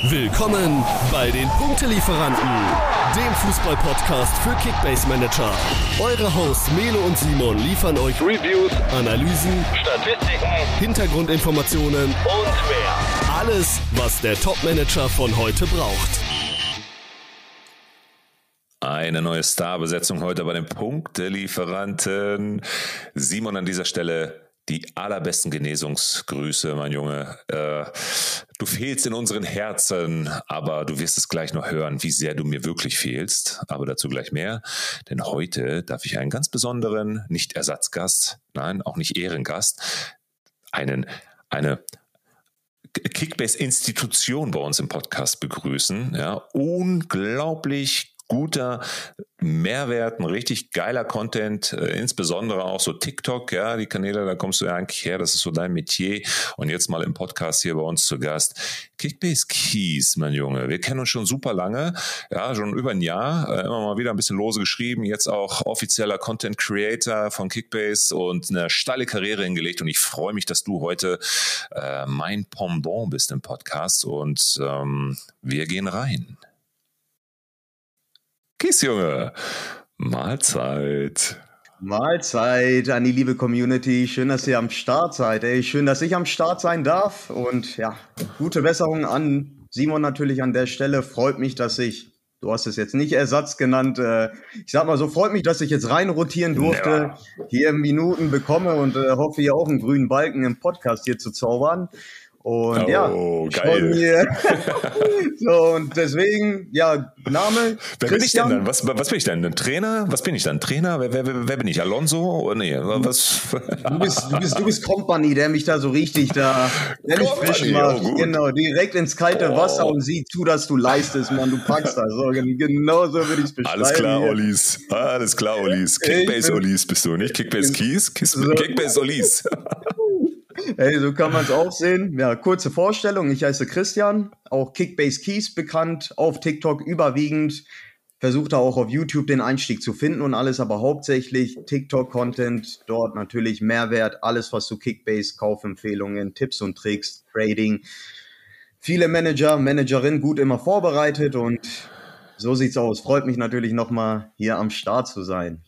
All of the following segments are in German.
Willkommen bei den Punktelieferanten, dem Fußball-Podcast für Kickbase-Manager. Eure Hosts Melo und Simon liefern euch Reviews, Analysen, Statistiken, Hintergrundinformationen und mehr. Alles, was der Top-Manager von heute braucht. Eine neue Starbesetzung heute bei den Punktelieferanten. Simon, an dieser Stelle die allerbesten Genesungsgrüße, mein Junge. Du fehlst in unseren Herzen, aber du wirst es gleich noch hören, wie sehr du mir wirklich fehlst. Aber dazu gleich mehr, denn heute darf ich einen ganz besonderen, nicht Ersatzgast, nein, auch nicht Ehrengast, eine Kickbase-Institution bei uns im Podcast begrüßen. Ja, unglaublich guter Mehrwert, ein richtig geiler Content, insbesondere auch so TikTok, ja, die Kanäle, da kommst du ja eigentlich her, das ist so dein Metier. Und jetzt mal im Podcast hier bei uns zu Gast, Kickbase Keys, mein Junge. Wir kennen uns schon super lange, ja, schon über ein Jahr, immer mal wieder ein bisschen lose geschrieben, jetzt auch offizieller Content Creator von Kickbase und eine steile Karriere hingelegt. Und ich freue mich, dass du heute mein Pendant bist im Podcast und wir gehen rein. Kies, Junge, Mahlzeit. Mahlzeit an die liebe Community. Schön, dass ihr am Start seid. Ey, schön, dass ich am Start sein darf. Und ja, gute Besserung an Simon natürlich an der Stelle. Freut mich, dass du hast es jetzt nicht Ersatz genannt, ich sag mal so, freut mich, dass ich jetzt rein rotieren durfte, hier Minuten bekomme und hoffe, hier auch einen grünen Balken im Podcast hier zu zaubern. Und geil. So, und deswegen, ja, Name. Wer bin ich denn dann? Was bin ich denn? Ein Trainer? Was bin ich dann? Trainer? Wer bin ich? Alonso? Nee, was? Du bist Company, der mich da so richtig frisch macht. Genau, direkt ins kalte Wasser und sieh zu, dass du leistest, Mann. Du packst das. So, genau so würde ich es beschreiben. Alles klar, Ollis. Kickbase Ollis bist du, nicht? Kickbase Keys? Kickbase Ollis. Hey, so kann man es auch sehen. Ja, kurze Vorstellung. Ich heiße Christian, auch Kickbase Keys bekannt, auf TikTok überwiegend. Versuche da auch auf YouTube den Einstieg zu finden und alles, aber hauptsächlich TikTok-Content, dort natürlich Mehrwert, alles was zu Kickbase, Kaufempfehlungen, Tipps und Tricks, Trading. Viele Manager, Managerinnen gut immer vorbereitet und so sieht's aus. Freut mich natürlich nochmal hier am Start zu sein.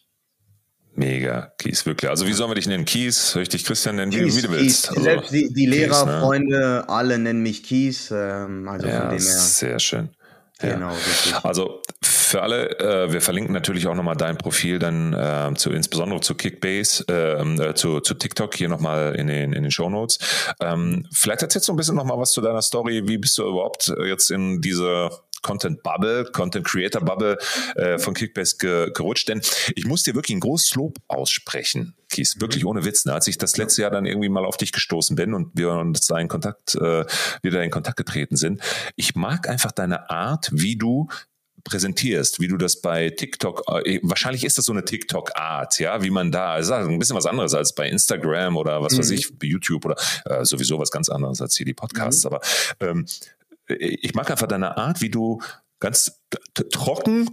Mega, Kies, wirklich. Also wie sollen wir dich nennen? Kies? Soll ich dich Christian nennen? Wie du willst. Also, selbst die Lehrer, Kies, ne? Freunde, alle nennen mich Kies. Ja, von dem her. Sehr schön. Genau, richtig. Also für alle, wir verlinken natürlich auch nochmal dein Profil dann insbesondere zu Kickbase, zu TikTok hier nochmal in den Shownotes. Vielleicht erzählst du ein bisschen nochmal was zu deiner Story. Wie bist du überhaupt jetzt in diese Content Creator Bubble von Kickbase gerutscht? Denn ich muss dir wirklich ein großes Lob aussprechen, Kies, wirklich ohne Witz. Ne? Als ich das letzte Jahr dann irgendwie mal auf dich gestoßen bin und wir uns wieder in Kontakt getreten sind, ich mag einfach deine Art, wie du präsentierst, wie du das bei TikTok, wahrscheinlich ist das so eine TikTok-Art, ja, wie man da, ist ein bisschen was anderes als bei Instagram oder was weiß ich, bei YouTube oder sowieso was ganz anderes als hier die Podcasts, aber ich mag einfach deine Art, wie du ganz trocken,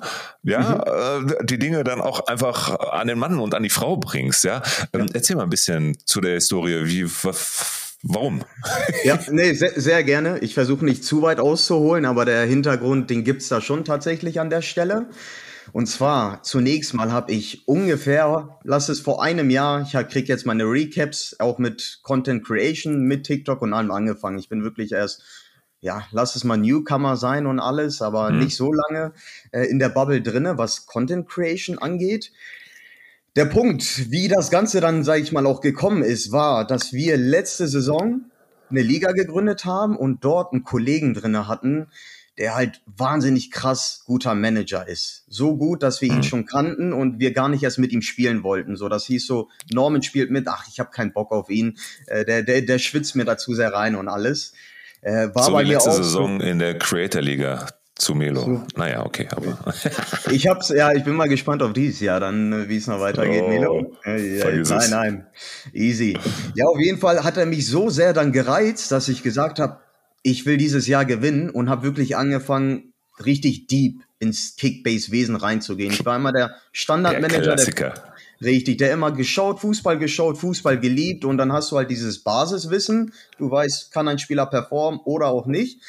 die Dinge dann auch einfach an den Mann und an die Frau bringst, ja. Erzähl mal ein bisschen zu der Historie, warum? Ja, nee, sehr, sehr gerne. Ich versuche nicht zu weit auszuholen, aber der Hintergrund, den gibt's da schon tatsächlich an der Stelle. Und zwar, zunächst mal habe ich ungefähr, lass es vor einem Jahr, ich kriege jetzt meine Recaps, auch mit Content Creation, mit TikTok und allem angefangen. Ich bin wirklich erst, lass es mal Newcomer sein und alles, aber nicht so lange in der Bubble drinne, was Content Creation angeht. Der Punkt, wie das Ganze dann, sage ich mal, auch gekommen ist, war, dass wir letzte Saison eine Liga gegründet haben und dort einen Kollegen drinne hatten, der halt wahnsinnig krass guter Manager ist. So gut, dass wir ihn schon kannten und wir gar nicht erst mit ihm spielen wollten. So, das hieß so, Norman spielt mit, ich habe keinen Bock auf ihn, der schwitzt mir dazu sehr rein und alles. War so bei wie letzte Saison in der Creator-Liga zu Melo. So. Naja, okay, aber. Ich bin mal gespannt auf dieses Jahr dann, wie es noch weitergeht, Melo. Nein, easy. Ja, auf jeden Fall hat er mich so sehr dann gereizt, dass ich gesagt habe, ich will dieses Jahr gewinnen und habe wirklich angefangen, richtig deep ins Kickbase-Wesen reinzugehen. Ich war immer der Standardmanager, der immer Fußball geliebt und dann hast du halt dieses Basiswissen. Du weißt, kann ein Spieler performen oder auch nicht.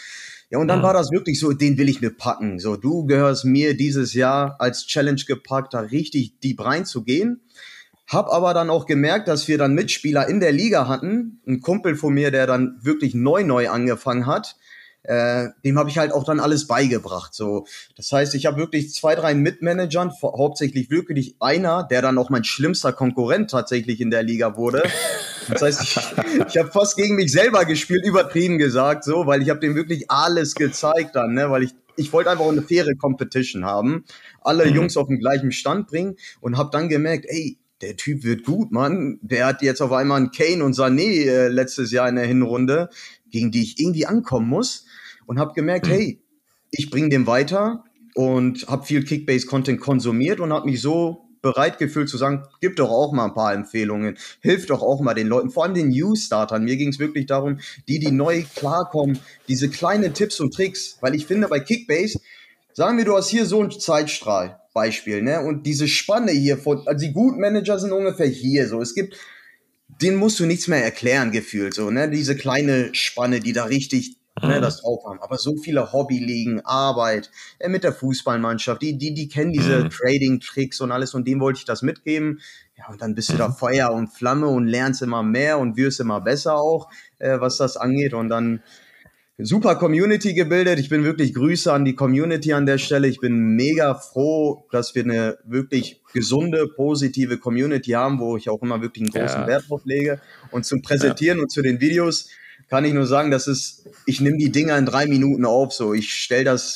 Ja, und dann war das wirklich so, den will ich mir packen. So, du gehörst mir dieses Jahr als Challenge gepackt, da richtig deep reinzugehen. Hab aber dann auch gemerkt, dass wir dann Mitspieler in der Liga hatten. Ein Kumpel von mir, der dann wirklich neu angefangen hat. Dem habe ich halt auch dann alles beigebracht. So, das heißt, ich habe wirklich 2, 3 Mitmanagern, hauptsächlich wirklich einer, der dann auch mein schlimmster Konkurrent tatsächlich in der Liga wurde. Das heißt, ich habe fast gegen mich selber gespielt, übertrieben gesagt, so, weil ich habe dem wirklich alles gezeigt dann, ne, weil ich wollte einfach eine faire Competition haben, alle Jungs auf den gleichen Stand bringen und habe dann gemerkt, ey, der Typ wird gut, Mann. Der hat jetzt auf einmal einen Kane und Sané letztes Jahr in der Hinrunde, gegen die ich irgendwie ankommen muss. Und habe gemerkt, hey, ich bringe den weiter und habe viel Kickbase-Content konsumiert und habe mich so bereit gefühlt zu sagen, gib doch auch mal ein paar Empfehlungen, hilf doch auch mal den Leuten, vor allem den New-Startern. Mir ging es wirklich darum, die neu klarkommen, diese kleinen Tipps und Tricks, weil ich finde, bei Kickbase, sagen wir, du hast hier so einen Zeitstrahl, Beispiel, ne, und diese Spanne hier, also die guten Manager sind ungefähr hier, so, es gibt, denen musst du nichts mehr erklären, gefühlt, so, ne, diese kleine Spanne, die da richtig das drauf haben. Aber so viele Hobbyligen, Arbeit mit der Fußballmannschaft, die kennen diese Trading-Tricks und alles und dem wollte ich das mitgeben. Ja, und dann bist du da Feuer und Flamme und lernst immer mehr und wirst immer besser auch, was das angeht. Und dann super Community gebildet. Ich bin wirklich Grüße an die Community an der Stelle. Ich bin mega froh, dass wir eine wirklich gesunde, positive Community haben, wo ich auch immer wirklich einen großen Wert drauf lege. Und zum Präsentieren und zu den Videos kann ich nur sagen, ich nehme die Dinger in 3 Minuten auf, so. Ich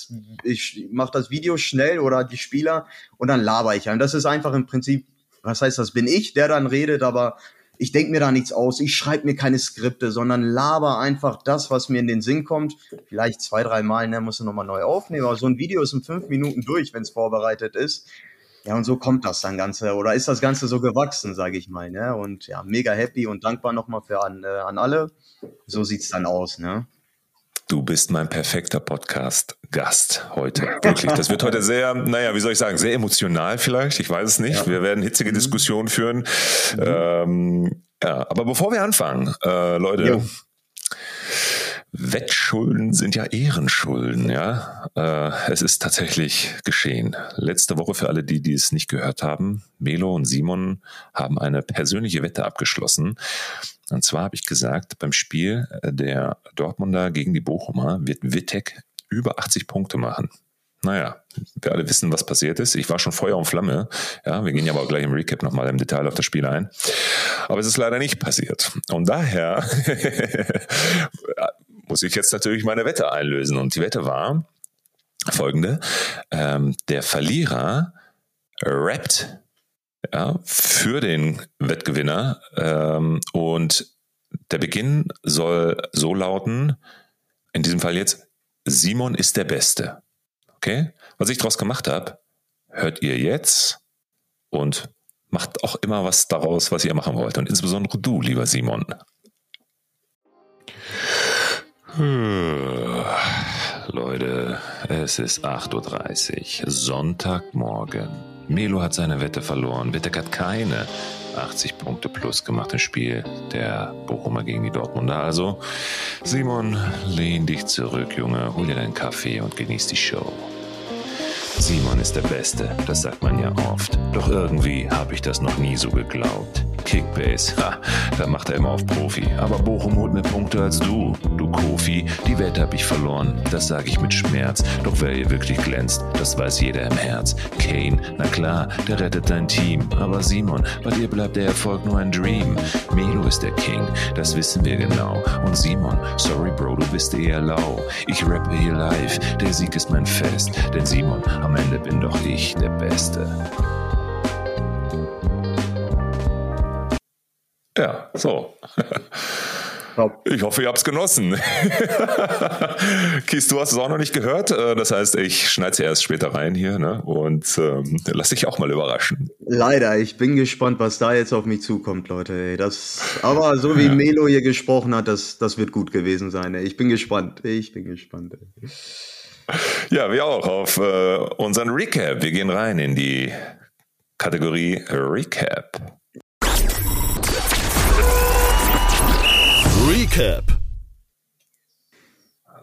mache das Video schnell oder die Spieler und dann laber ich. Und das ist einfach im Prinzip, was heißt das, bin ich, der dann redet, aber ich denke mir da nichts aus. Ich schreibe mir keine Skripte, sondern laber einfach das, was mir in den Sinn kommt. Vielleicht 2, 3 Mal, ne, musst du nochmal neu aufnehmen, aber so ein Video ist in 5 Minuten durch, wenn es vorbereitet ist. Ja, und so kommt das dann Ganze, oder ist das Ganze so gewachsen, sage ich mal, ne? Und ja, mega happy und dankbar nochmal an alle. So sieht's dann aus, ne? Du bist mein perfekter Podcast-Gast heute. Wirklich. Das wird heute sehr, wie soll ich sagen, sehr emotional vielleicht. Ich weiß es nicht. Ja. Wir werden hitzige Diskussionen führen. Aber bevor wir anfangen, Leute, Wettschulden sind ja Ehrenschulden, ja. Es ist tatsächlich geschehen. Letzte Woche, für alle, die es nicht gehört haben, Melo und Simon haben eine persönliche Wette abgeschlossen. Und zwar habe ich gesagt, beim Spiel der Dortmunder gegen die Bochumer wird Wittek über 80 Punkte machen. Naja, wir alle wissen, was passiert ist. Ich war schon Feuer und Flamme. Ja, wir gehen ja aber auch gleich im Recap nochmal im Detail auf das Spiel ein. Aber es ist leider nicht passiert. Und daher muss ich jetzt natürlich meine Wette einlösen. Und die Wette war folgende. Der Verlierer rappt für den Wettgewinner und der Beginn soll so lauten, in diesem Fall jetzt, Simon ist der Beste. Okay? Was ich daraus gemacht habe, hört ihr jetzt und macht auch immer was daraus, was ihr machen wollt. Und insbesondere du, lieber Simon. Leute, es ist 8:30 Uhr, Sonntagmorgen. Melo hat seine Wette verloren. Wittek hat keine 80 Punkte plus gemacht im Spiel der Bochumer gegen die Dortmunder. Also, Simon, lehn dich zurück, Junge, hol dir deinen Kaffee und genieß die Show. Simon ist der Beste, das sagt man ja oft. Doch irgendwie habe ich das noch nie so geglaubt. Kickbase, da macht er immer auf Profi. Aber Bochum holt mehr Punkte als du Kofi. Die Wette habe ich verloren, das sage ich mit Schmerz. Doch wer hier wirklich glänzt, das weiß jeder im Herz. Kane, na klar, der rettet dein Team. Aber Simon, bei dir bleibt der Erfolg nur ein Dream. Melo ist der King, das wissen wir genau. Und Simon, sorry Bro, du bist eher lau. Ich rappe hier live, der Sieg ist mein Fest. Denn Simon, am Ende bin doch ich der Beste. Ja, so. Ich hoffe, ihr habt es genossen. Kies, du hast es auch noch nicht gehört. Das heißt, ich schneide es erst später rein hier, ne? Und lass dich auch mal überraschen. Leider, ich bin gespannt, was da jetzt auf mich zukommt, Leute. Ey. Aber so wie Melo hier gesprochen hat, das wird gut gewesen sein. Ey. Ich bin gespannt. Ey. Ja, wir auch auf unseren Recap. Wir gehen rein in die Kategorie Recap.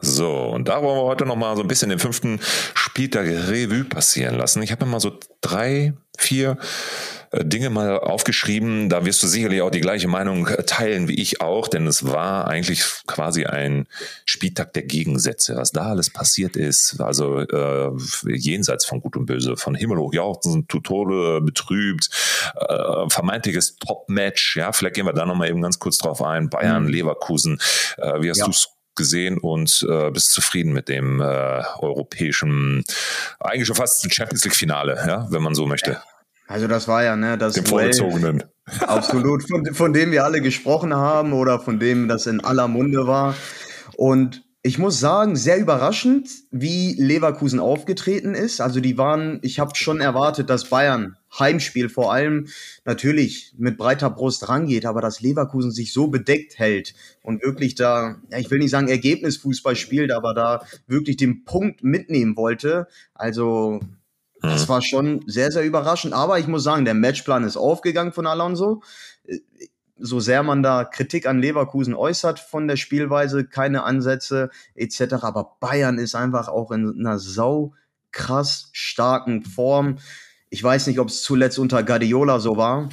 So, und da wollen wir heute nochmal so ein bisschen den 5. Spieltag Revue passieren lassen. Ich habe mir mal so 3, 4 Dinge mal aufgeschrieben. Da wirst du sicherlich auch die gleiche Meinung teilen wie ich auch, denn es war eigentlich quasi ein Spieltag der Gegensätze. Was da alles passiert ist, also jenseits von Gut und Böse, von Himmel hoch jauchzend, zu Tode betrübt, vermeintliches Top-Match. Ja, vielleicht gehen wir da nochmal eben ganz kurz drauf ein. Bayern, Leverkusen. Wie hast du es gesehen und bist zufrieden mit dem europäischen, eigentlich schon fast Champions League Finale, ja, wenn man so möchte. Also das war ja, ne, das dem Vorgezogenen. Absolut, von dem wir alle gesprochen haben oder von dem das in aller Munde war. Und ich muss sagen, sehr überraschend, wie Leverkusen aufgetreten ist. Also ich habe schon erwartet, dass Bayern Heimspiel vor allem natürlich mit breiter Brust rangeht, aber dass Leverkusen sich so bedeckt hält und wirklich da, ja, ich will nicht sagen Ergebnisfußball spielt, aber da wirklich den Punkt mitnehmen wollte. Also das war schon sehr, sehr überraschend. Aber ich muss sagen, der Matchplan ist aufgegangen von Alonso. So sehr man da Kritik an Leverkusen äußert von der Spielweise, keine Ansätze etc. Aber Bayern ist einfach auch in einer krass starken Form. Ich weiß nicht, ob es zuletzt unter Guardiola so war.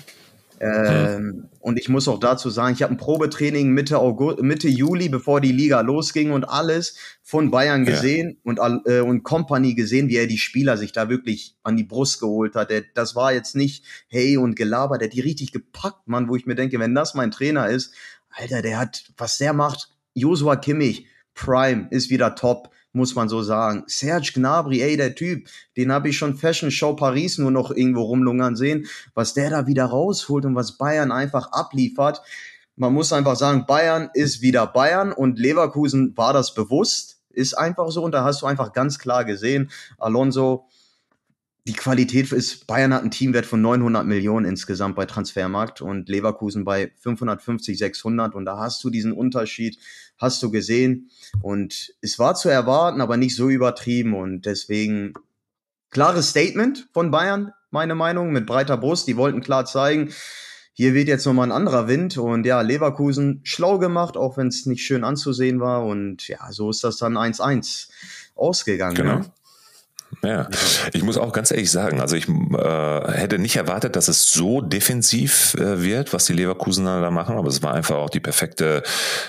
Und ich muss auch dazu sagen, ich habe ein Probetraining Mitte Juli, bevor die Liga losging und alles von Bayern gesehen und Kompany gesehen, wie er die Spieler sich da wirklich an die Brust geholt hat. Das war jetzt nicht hey und Gelaber, der hat die richtig gepackt, Mann, wo ich mir denke, wenn das mein Trainer ist, Alter, was der macht, Joshua Kimmich, Prime, ist wieder top, muss man so sagen. Serge Gnabry, ey, der Typ, den habe ich schon Fashion Show Paris nur noch irgendwo rumlungern sehen, was der da wieder rausholt und was Bayern einfach abliefert. Man muss einfach sagen, Bayern ist wieder Bayern und Leverkusen war das bewusst, ist einfach so und da hast du einfach ganz klar gesehen, Alonso, die Qualität ist, Bayern hat einen Teamwert von 900 Millionen insgesamt bei Transfermarkt und Leverkusen bei 550, 600 und da hast du diesen Unterschied, hast du gesehen und es war zu erwarten, aber nicht so übertrieben und deswegen klares Statement von Bayern, meine Meinung, mit breiter Brust, die wollten klar zeigen, hier weht jetzt nochmal ein anderer Wind und ja, Leverkusen schlau gemacht, auch wenn es nicht schön anzusehen war und ja, so ist das dann 1-1 ausgegangen. Genau. Ne? Ja, ich muss auch ganz ehrlich sagen, also ich hätte nicht erwartet, dass es so defensiv wird, was die Leverkusener da machen, aber es war einfach auch die perfekte,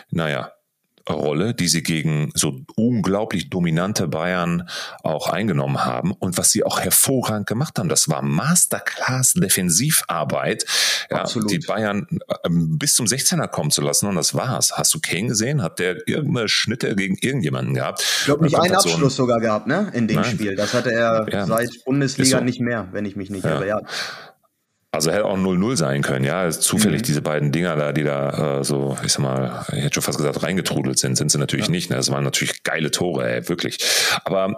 Rolle, die sie gegen so unglaublich dominante Bayern auch eingenommen haben und was sie auch hervorragend gemacht haben. Das war Masterclass-Defensivarbeit, die Bayern bis zum 16er kommen zu lassen und das war's. Hast du Kane gesehen? Hat der irgendeine Schnitte gegen irgendjemanden gehabt? Ich glaube, nicht einen Abschluss sogar gehabt, ne? In dem Spiel. Das hatte er seit Bundesliga nicht mehr, wenn ich mich nicht irre. Ja. Also hätte auch 0-0 sein können, ja. Also zufällig diese beiden Dinger da, die da so, ich sag mal, ich hätte schon fast gesagt, reingetrudelt sind sie natürlich nicht. Ne? Das waren natürlich geile Tore, ey, wirklich. Aber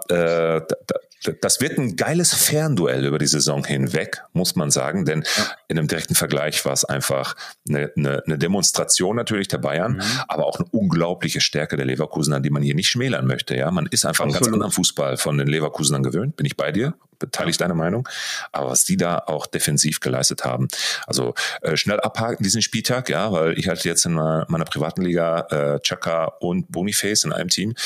das wird ein geiles Fernduell über die Saison hinweg, muss man sagen, denn in einem direkten Vergleich war es einfach eine Demonstration natürlich der Bayern, aber auch eine unglaubliche Stärke der Leverkusener, die man hier nicht schmälern möchte. Ja, man ist einfach einen ganz anderen Fußball von den Leverkusenern gewöhnt, bin ich bei dir, teile ich deine Meinung, aber was die da auch defensiv geleistet haben, also schnell abhaken diesen Spieltag, ja, weil ich hatte jetzt in meiner privaten Liga Xhaka und Boniface in einem Team,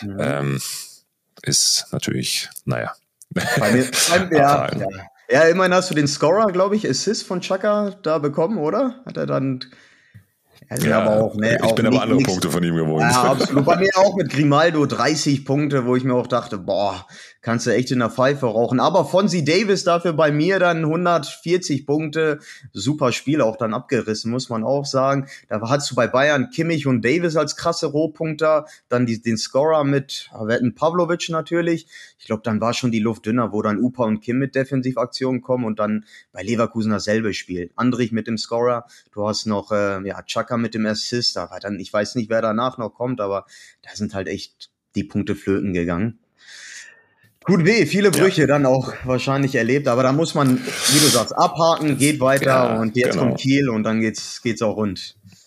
ist natürlich, naja. Bei mir, ja, immerhin hast du den Scorer, glaube ich, Assist von Xhaka da bekommen, oder? Hat er dann... aber auch, ich bin aber andere Punkte von ihm gewohnt. Ja, absolut. Bei mir auch mit Grimaldo 30 Punkte, wo ich mir auch dachte, boah, kannst du echt in der Pfeife rauchen. Aber Fonzie Davis dafür bei mir dann 140 Punkte. Super Spiel auch dann abgerissen, muss man auch sagen. Da hast du bei Bayern Kimmich und Davis als krasse Rohpunkter. Dann den Scorer mit Pavlovic natürlich. Ich glaube, dann war schon die Luft dünner, wo dann Upa und Kim mit Defensivaktionen kommen und dann bei Leverkusen dasselbe Spiel. Andrich mit dem Scorer. Du hast noch Xhaka mit dem Assist. Aber dann, ich weiß nicht, wer danach noch kommt, aber da sind halt echt die Punkte flöten gegangen. Gut weh, viele Brüche dann auch wahrscheinlich erlebt, aber da muss man, wie du sagst, abhaken, geht weiter und jetzt kommt Kiel und dann geht's auch rund.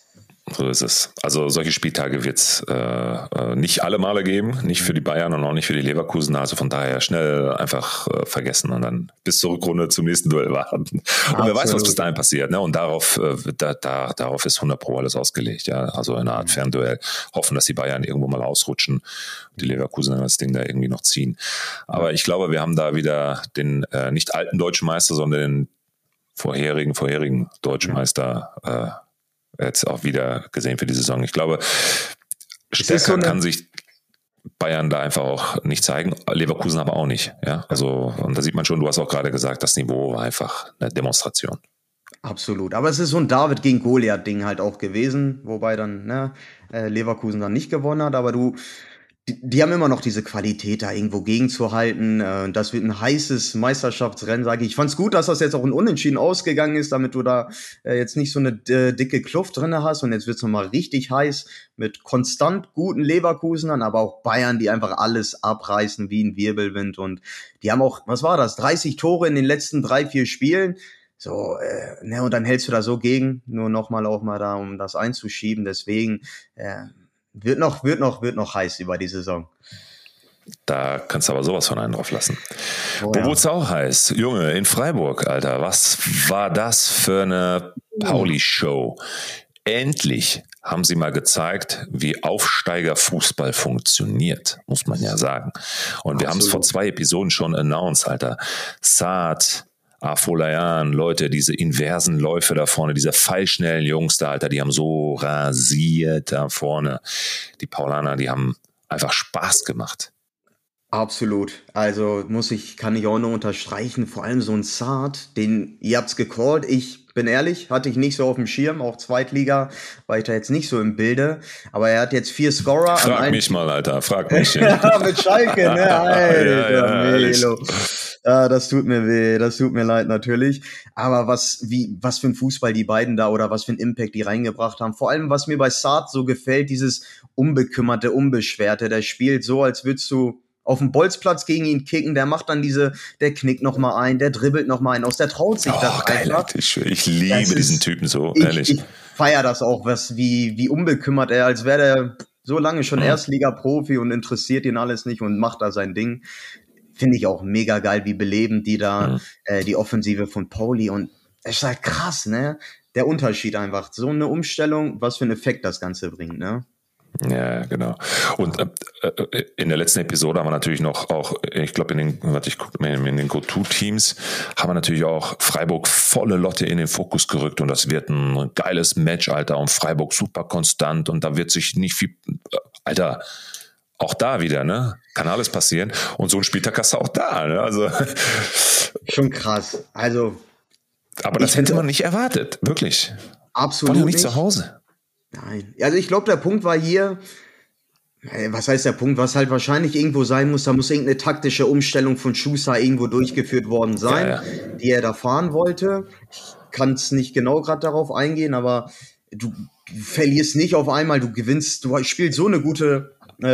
So ist es. Also solche Spieltage wird es nicht alle Male geben, nicht für die Bayern und auch nicht für die Leverkusen. Also von daher schnell einfach vergessen und dann bis zur Rückrunde zum nächsten Duell warten. Und wer weiß, was bis dahin passiert. Ne? Und darauf ist 100 Pro alles ausgelegt. Ja? Also eine Art Fernduell. Hoffen, dass die Bayern irgendwo mal ausrutschen und die Leverkusen dann das Ding da irgendwie noch ziehen. Aber ich glaube, wir haben da wieder den nicht alten deutschen Meister, sondern den vorherigen deutschen Meister jetzt auch wieder gesehen für die Saison. Ich glaube, stärker kann sich Bayern da einfach auch nicht zeigen, Leverkusen aber auch nicht. Ja? Also, und da sieht man schon, du hast auch gerade gesagt, das Niveau war einfach eine Demonstration. Absolut. Aber es ist so ein David gegen Goliath-Ding halt auch gewesen, wobei dann Leverkusen dann nicht gewonnen hat, aber die haben immer noch diese Qualität, da irgendwo gegenzuhalten. Das wird ein heißes Meisterschaftsrennen, sage ich. Ich fand's gut, dass das jetzt auch ein Unentschieden ausgegangen ist, damit du da jetzt nicht so eine dicke Kluft drinne hast. Und jetzt wird's nochmal richtig heiß mit konstant guten Leverkusenern, aber auch Bayern, die einfach alles abreißen wie ein Wirbelwind. Und die haben auch, was war das, 30 Tore in den letzten 3-4 Spielen. So, und dann hältst du da so gegen, nur nochmal auch mal da, um das einzuschieben. Deswegen, wird noch heiß über die Saison. Da kannst du aber sowas von einen drauf lassen. Oh, Wo wurde es auch heiß? Junge, in Freiburg, Alter. Was war das für eine Pauli-Show? Endlich haben sie mal gezeigt, wie Aufsteigerfußball funktioniert, muss man ja sagen. Und wir haben es vor 2 Episoden schon announced, Alter. Saad, Afolayan, Leute, diese inversen Läufe da vorne, diese pfeilschnellen Jungs da, Alter, die haben so rasiert da vorne. Die Paulaner, die haben einfach Spaß gemacht. Absolut. Also kann ich auch nur unterstreichen, vor allem so ein Saad, ihr habt's gecallt, ich bin ehrlich, hatte ich nicht so auf dem Schirm, auch Zweitliga, war ich da jetzt nicht so im Bilde, aber er hat jetzt 4 Scorer. Frag mich mal, Alter, frag mich. Ja, mit Schalke, ne? Alter, ja, Melo. Ja, das tut mir weh, das tut mir leid natürlich. Aber was für ein Fußball die beiden da oder was für ein Impact die reingebracht haben. Vor allem, was mir bei Saad so gefällt, dieses unbekümmerte, unbeschwerte. Der spielt so, als würdest du auf dem Bolzplatz gegen ihn kicken. Der macht dann der knickt noch mal ein, der dribbelt noch mal ein aus, der traut sich das geil, einfach. Ich liebe diesen Typen so, ehrlich. Ich feier das auch, wie unbekümmert er, als wäre der so lange schon Erstliga-Profi und interessiert ihn alles nicht und macht da sein Ding. Finde ich auch mega geil, wie belebend die da, die Offensive von Pauli, und es ist halt krass, ne? Der Unterschied einfach. So eine Umstellung, was für einen Effekt das Ganze bringt, ne? Ja, genau. Und in der letzten Episode haben wir natürlich noch auch, ich glaube in den Go-To-Teams haben wir natürlich auch Freiburg volle Lotte in den Fokus gerückt, und das wird ein geiles Match, Alter, und Freiburg super konstant, und da wird sich nicht viel, Alter, auch da wieder, ne? Kann alles passieren. Und so ein Spieltag hast du auch da, ne? Also. Schon krass. Also. Aber das hätte man nicht erwartet. Wirklich. Absolut. War nicht zu Hause. Nein. Also ich glaube, der Punkt war hier, was heißt der Punkt, was halt wahrscheinlich irgendwo sein muss, da muss irgendeine taktische Umstellung von Schuster irgendwo durchgeführt worden sein, die er da fahren wollte. Ich kann es nicht genau gerade darauf eingehen, aber du verlierst nicht auf einmal, du gewinnst, du spielst so eine gute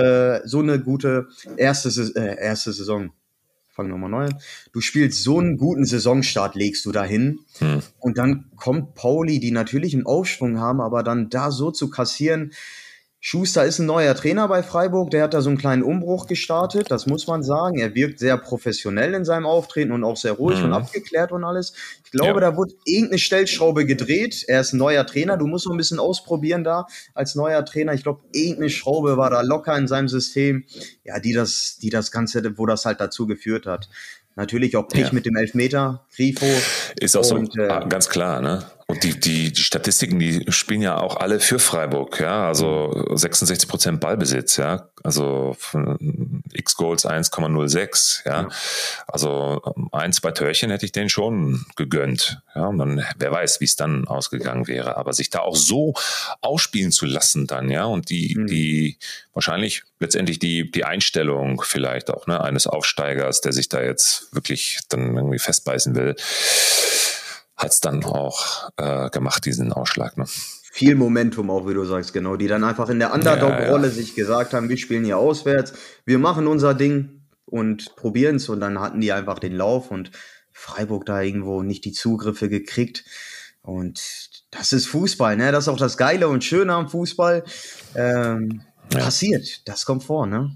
erste Saison. Fang nochmal neu an. Du spielst so einen guten Saisonstart, legst du dahin. Und dann kommt Pauli, die natürlich einen Aufschwung haben, aber dann da so zu kassieren. Schuster ist ein neuer Trainer bei Freiburg, der hat da so einen kleinen Umbruch gestartet, das muss man sagen. Er wirkt sehr professionell in seinem Auftreten und auch sehr ruhig und abgeklärt und alles. Ich glaube, da wurde irgendeine Stellschraube gedreht. Er ist ein neuer Trainer, du musst so ein bisschen ausprobieren da als neuer Trainer. Ich glaube, irgendeine Schraube war da locker in seinem System, ja, die das Ganze, wo das halt dazu geführt hat. Natürlich auch Pech mit dem Elfmeter, Grifo. Ist auch und, so, ganz klar, ne? Und die Statistiken, die spielen ja auch alle für Freiburg, ja, also 66% Ballbesitz, ja, also X-Goals 1,06, ja, also 1-2 Törchen hätte ich denen schon gegönnt, ja, und dann, wer weiß, wie es dann ausgegangen wäre, aber sich da auch so ausspielen zu lassen dann, ja, und die wahrscheinlich letztendlich die Einstellung vielleicht auch, ne, eines Aufsteigers, der sich da jetzt wirklich dann irgendwie festbeißen will, hat es dann auch gemacht, diesen Ausschlag. Ne? Viel Momentum auch, wie du sagst, genau. Die dann einfach in der Underdog-Rolle sich gesagt haben, wir spielen hier auswärts, wir machen unser Ding und probieren es. Und dann hatten die einfach den Lauf und Freiburg da irgendwo nicht die Zugriffe gekriegt. Und das ist Fußball, ne? Das ist auch das Geile und Schöne am Fußball. Passiert, das kommt vor, ne?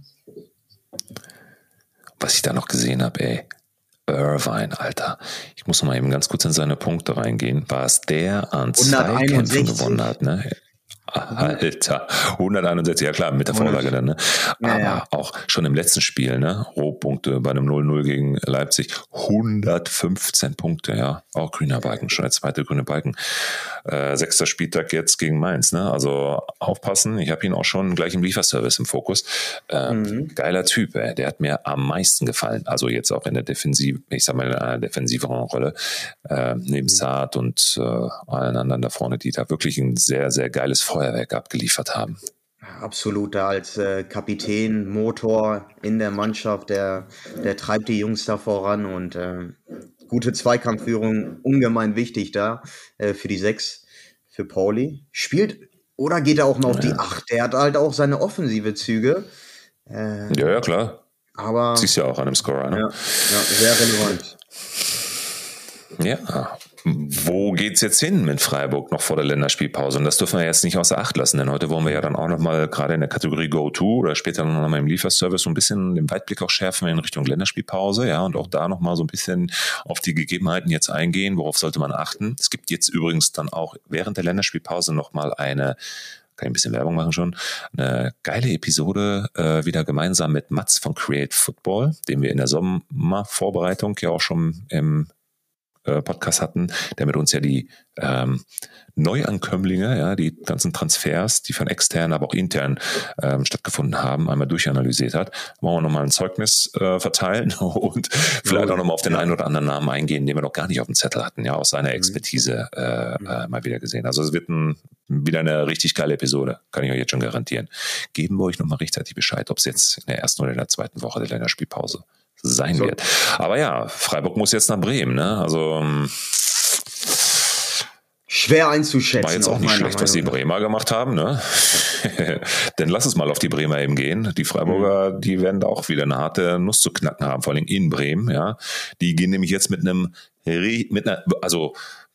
Was ich da noch gesehen habe, ey. Irvine, Alter. Ich muss noch mal eben ganz kurz in seine Punkte reingehen. War es der an 2 Kämpfen gewonnen hat, ne? Alter, 161, ja klar, mit der Vorlage dann, ne? Aber auch schon im letzten Spiel, ne? Rohpunkte bei einem 0-0 gegen Leipzig, 115 Punkte, ja. Auch grüner Balken, schon der zweite grüne Balken. 6. Spieltag jetzt gegen Mainz, ne? Also aufpassen, ich habe ihn auch schon gleich im Lieferservice im Fokus. Geiler Typ, ey. Der hat mir am meisten gefallen. Also jetzt auch in der Defensive, ich sag mal in einer defensiveren Rolle, neben Saad und allen anderen da vorne, die da wirklich ein sehr, sehr geiles Feuerwerk abgeliefert haben. Absolut, da als Kapitän, Motor in der Mannschaft, der treibt die Jungs da voran und gute Zweikampfführung, ungemein wichtig da für die 6, für Pauli. Spielt, oder geht er auch mal auf die 8? Der hat halt auch seine offensive Züge. Ja, klar. Aber siehst ja auch an dem Scorer, ne? Ja, sehr relevant. Ja, wo geht's jetzt hin mit Freiburg noch vor der Länderspielpause? Und das dürfen wir jetzt nicht außer Acht lassen, denn heute wollen wir ja dann auch nochmal gerade in der Kategorie Go-To oder später nochmal im Lieferservice so ein bisschen den Weitblick auch schärfen in Richtung Länderspielpause, ja, und auch da nochmal so ein bisschen auf die Gegebenheiten jetzt eingehen, worauf sollte man achten. Es gibt jetzt übrigens dann auch während der Länderspielpause nochmal kann ich ein bisschen Werbung machen schon, eine geile Episode wieder gemeinsam mit Mats von Create Football, den wir in der Sommervorbereitung ja auch schon im Podcast hatten, der mit uns ja die Neuankömmlinge, ja, die ganzen Transfers, die von extern, aber auch intern stattgefunden haben, einmal durchanalysiert hat. Wollen wir nochmal ein Zeugnis verteilen und vielleicht auch nochmal auf den einen oder anderen Namen eingehen, den wir noch gar nicht auf dem Zettel hatten, ja, aus seiner Expertise mal wieder gesehen. Also es wird wieder eine richtig geile Episode, kann ich euch jetzt schon garantieren. Geben wir euch nochmal rechtzeitig Bescheid, ob es jetzt in der ersten oder in der zweiten Woche der Länderspielpause sein wird. Aber ja, Freiburg muss jetzt nach Bremen, ne? Also schwer einzuschätzen. War jetzt auch nicht schlecht, was die Bremer gemacht haben, ne? Denn lass es mal auf die Bremer eben gehen. Die Freiburger, die werden da auch wieder eine harte Nuss zu knacken haben, vor allem in Bremen, ja. Die gehen nämlich jetzt also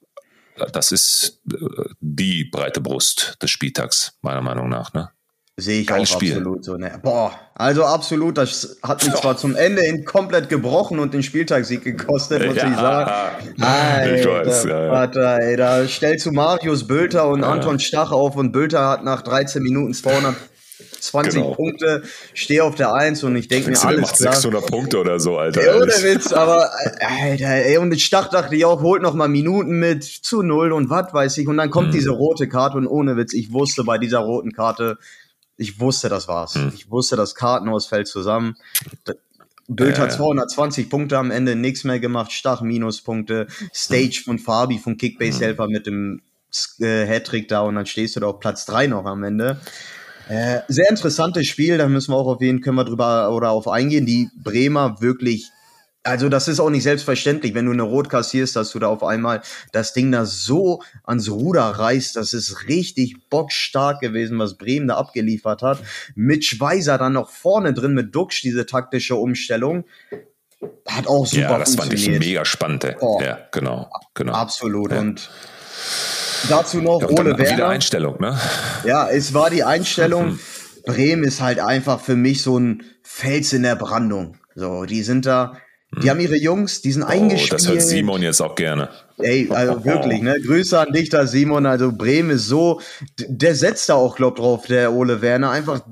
das ist die breite Brust des Spieltags, meiner Meinung nach, ne? Sehe ich auch absolut so. Ne? Boah, also absolut, das hat mich zwar zum Ende hin komplett gebrochen und den Spieltagssieg gekostet, muss ich sagen. Alter, ich weiß, Vater, ey, da stellst du Marius Bülter und Anton Stach auf und Bülter hat nach 13 Minuten 220 Punkte, stehe auf der 1 und ich denke mir, alles macht klar. 600 Punkte oder so, Alter. Ey, ohne Witz, aber Alter, ey, und Stach dachte ich auch, holt noch mal Minuten mit zu 0 und was weiß ich und dann kommt diese rote Karte und ohne Witz, ich wusste bei dieser roten Karte, das war's. Ich wusste, das Kartenhaus fällt zusammen. Bülter 220 Punkte am Ende, nichts mehr gemacht. Stach Minuspunkte. Stage von Fabi, vom Kickbase-Helfer mit dem Hattrick da und dann stehst du da auf Platz 3 noch am Ende. Sehr interessantes Spiel, da müssen wir auch können wir drüber oder auf eingehen. Die Bremer wirklich, also das ist auch nicht selbstverständlich, wenn du eine Rot kassierst, dass du da auf einmal das Ding da so ans Ruder reißt. Das ist richtig bockstark gewesen, was Bremen da abgeliefert hat. Mit Schweizer dann noch vorne drin mit Duxch, diese taktische Umstellung. Hat auch super funktioniert. Ja, das fand ich mega spannend. Ja, genau. Absolut. Ja. Und dazu noch Ole Werner. Wieder Einstellung, ne? Ja, es war die Einstellung. Bremen ist halt einfach für mich so ein Fels in der Brandung. So, die sind da. Die haben ihre Jungs, die sind eingespielt. Das hört Simon jetzt auch gerne. Ey, also wirklich, ne? Grüße an dich da, Simon. Also Bremen ist so, der setzt da auch, glaub drauf, der Ole Werner. Einfach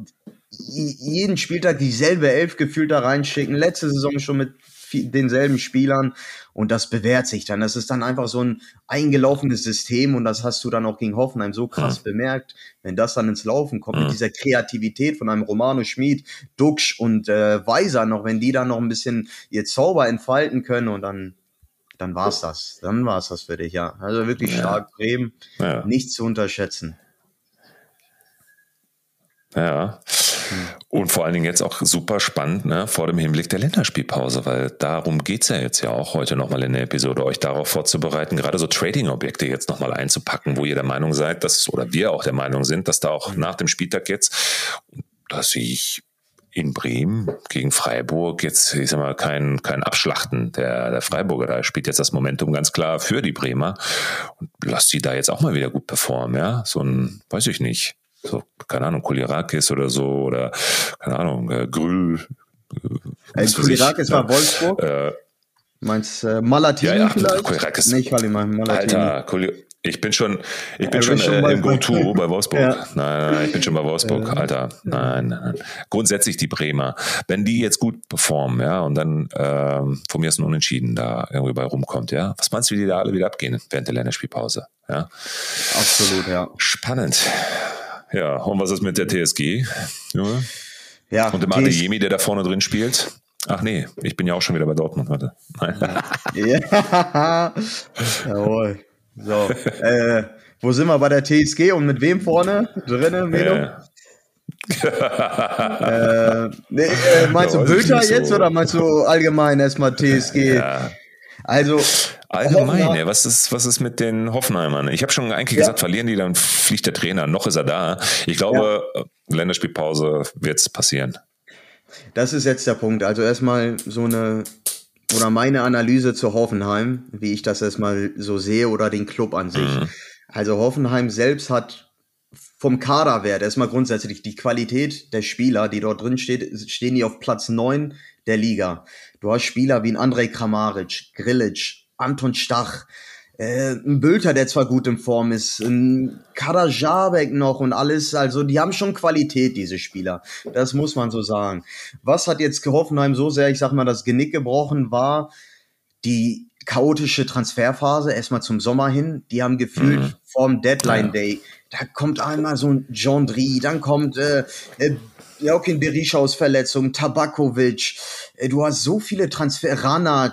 jeden Spieltag dieselbe 11 gefühlt da reinschicken. Letzte Saison schon mit denselben Spielern. Und das bewährt sich dann. Das ist dann einfach so ein eingelaufenes System und das hast du dann auch gegen Hoffenheim so krass bemerkt. Wenn das dann ins Laufen kommt mit dieser Kreativität von einem Romano Schmid, Duxch und Weiser noch, wenn die dann noch ein bisschen ihr Zauber entfalten können und dann war's das. Dann war's das für dich, ja. Also wirklich stark Bremen, nicht zu unterschätzen. Ja. Und vor allen Dingen jetzt auch super spannend, ne, vor dem Hinblick der Länderspielpause, weil darum geht's ja jetzt ja auch heute nochmal in der Episode, euch darauf vorzubereiten, gerade so Trading-Objekte jetzt nochmal einzupacken, wo ihr der Meinung seid, oder wir auch der Meinung sind, dass da auch nach dem Spieltag jetzt, das sehe ich in Bremen gegen Freiburg jetzt, ich sag mal, kein Abschlachten der Freiburger. Da spielt jetzt das Momentum ganz klar für die Bremer. Und lass die da jetzt auch mal wieder gut performen, ja. So ein, weiß ich nicht, so, keine Ahnung, Kolirakis oder so, oder, keine Ahnung, Grül. Kolirakis war Wolfsburg. Meinst Malatini vielleicht? Kolirakis. Nee, ich meine Malatini. Alter, ich bin schon im Go-To bei Wolfsburg. Ja. Nein, ich bin schon bei Wolfsburg, Alter. Nein. Grundsätzlich die Bremer, wenn die jetzt gut performen, ja, und dann von mir ist ein Unentschieden da irgendwie bei rumkommt, ja. Was meinst du, wie die da alle wieder abgehen während der Länderspielpause? Ja. Absolut, ja. Spannend. Ja, und was ist mit der TSG? Junge? Ja, und dem Adeyemi, der da vorne drin spielt? Ach nee, ich bin ja auch schon wieder bei Dortmund, warte. Ja, jawohl. So, wo sind wir bei der TSG und mit wem vorne drinnen, Melo? Meinst du Bülter so. Jetzt oder meinst du allgemein erstmal TSG? Ja. Also allgemein, ja, was ist mit den Hoffenheimern? Ich habe schon eigentlich gesagt, verlieren die, dann fliegt der Trainer. Noch ist er da. Ich glaube, Länderspielpause wird es passieren. Das ist jetzt der Punkt. Also erstmal meine Analyse zu Hoffenheim, wie ich das erstmal so sehe, oder den Club an sich. Also Hoffenheim selbst hat vom Kaderwert erstmal grundsätzlich die Qualität der Spieler, die dort drin stehen die auf Platz 9 der Liga. Du hast Spieler wie ein Andrej Kramaric, Grilic, Anton Stach, ein Bülter, der zwar gut in Form ist, ein Kader noch und alles, also die haben schon Qualität, diese Spieler. Das muss man so sagen. Was hat jetzt Hoffenheim so sehr, ich sag mal, das Genick gebrochen, war die chaotische Transferphase, erstmal zum Sommer hin. Die haben gefühlt vorm Deadline Day, da kommt einmal so ein Gendry, dann kommt Joaquin Berishaus Verletzung, Tabakovic, du hast so viele Ranac,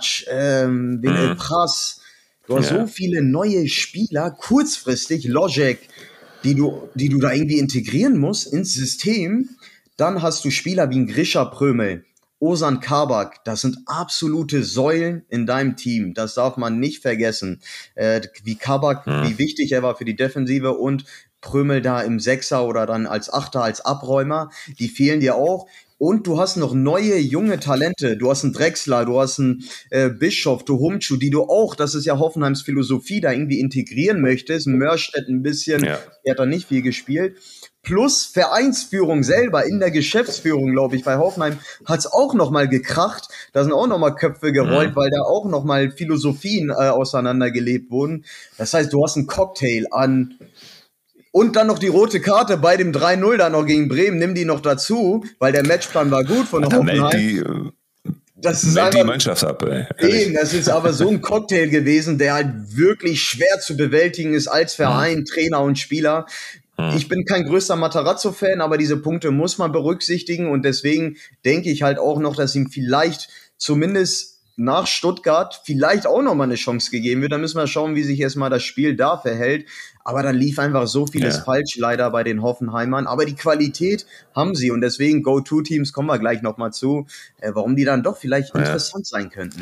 El Pras, du hast so viele neue Spieler, kurzfristig, Logic, die du da irgendwie integrieren musst ins System. Dann hast du Spieler wie ein Grisha Prömel, Ozan Kabak, das sind absolute Säulen in deinem Team. Das darf man nicht vergessen. Wie Kabak, wie wichtig er war für die Defensive und Prömel da im Sechser oder dann als Achter, als Abräumer, die fehlen dir auch. Und du hast noch neue, junge Talente. Du hast einen Drexler, du hast einen Bischof, Tohumchu, die du auch, das ist ja Hoffenheims Philosophie, da irgendwie integrieren möchtest. Mörstedt ein bisschen, der hat da nicht viel gespielt. Plus Vereinsführung selber in der Geschäftsführung, glaube ich, bei Hoffenheim hat es auch noch mal gekracht. Da sind auch noch mal Köpfe gerollt, weil da auch noch mal Philosophien auseinandergelebt wurden. Das heißt, du hast einen Cocktail an. Und dann noch die rote Karte bei dem 3-0 dann noch gegen Bremen, nimm die noch dazu, weil der Matchplan war gut von Hoffenheim. Das ist einfach, die Mannschaft ab, ey. Das ist aber so ein Cocktail gewesen, der halt wirklich schwer zu bewältigen ist als Verein, Trainer und Spieler. Ich bin kein größter Matarazzo-Fan, aber diese Punkte muss man berücksichtigen und deswegen denke ich halt auch noch, dass ihm vielleicht zumindest nach Stuttgart vielleicht auch noch mal eine Chance gegeben wird. Da müssen wir schauen, wie sich erstmal das Spiel da verhält. Aber da lief einfach so vieles falsch leider bei den Hoffenheimern. Aber die Qualität haben sie und deswegen Go-To-Teams kommen wir gleich noch mal zu, warum die dann doch vielleicht interessant sein könnten,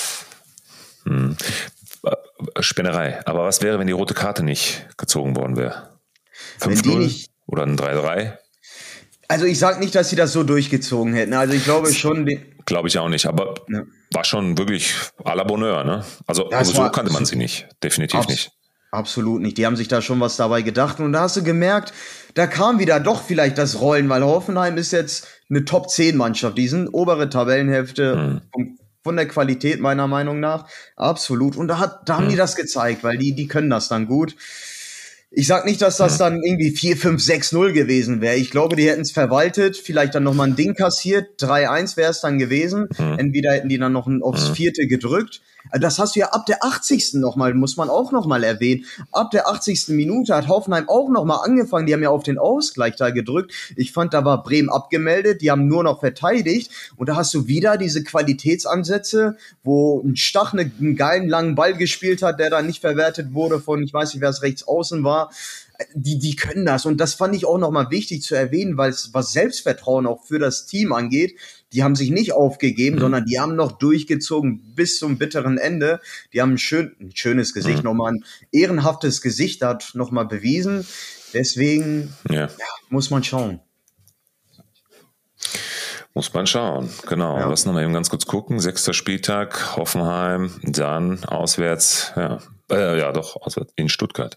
ne? Spinnerei. Aber was wäre, wenn die rote Karte nicht gezogen worden wäre? 5-0 oder ein 3-3? Also ich sag nicht, dass sie das so durchgezogen hätten. Also ich glaube schon... Glaube ich auch nicht, aber war schon wirklich à la Bonheur, ne? Also so kannte man sie nicht, definitiv nicht. Absolut nicht. Die haben sich da schon was dabei gedacht und da hast du gemerkt, da kam wieder doch vielleicht das Rollen, weil Hoffenheim ist jetzt eine Top-10-Mannschaft. Die sind obere Tabellenhälfte von der Qualität meiner Meinung nach. Absolut. Und da haben die das gezeigt, weil die können das dann gut. Ich sag nicht, dass das dann irgendwie 4-5-6-0 gewesen wäre. Ich glaube, die hätten es verwaltet, vielleicht dann nochmal ein Ding kassiert. 3-1 wäre es dann gewesen. Entweder hätten die dann noch aufs Vierte gedrückt. Also das hast du ja ab der 80. nochmal, muss man auch nochmal erwähnen. Ab der 80. Minute hat Hoffenheim auch nochmal angefangen. Die haben ja auf den Ausgleich da gedrückt. Ich fand, da war Bremen abgemeldet. Die haben nur noch verteidigt. Und da hast du wieder diese Qualitätsansätze, wo ein Stach einen geilen langen Ball gespielt hat, der dann nicht verwertet wurde von, ich weiß nicht, wer es rechts außen war. Die können das. Und das fand ich auch nochmal wichtig zu erwähnen, weil es was Selbstvertrauen auch für das Team angeht. Die haben sich nicht aufgegeben, sondern die haben noch durchgezogen bis zum bitteren Ende. Die haben ein schönes Gesicht, nochmal ein ehrenhaftes Gesicht hat nochmal bewiesen. Deswegen muss man schauen. Muss man schauen, genau. Ja. Lass noch mal eben ganz kurz gucken. 6. Spieltag, Hoffenheim, dann auswärts, auswärts in Stuttgart.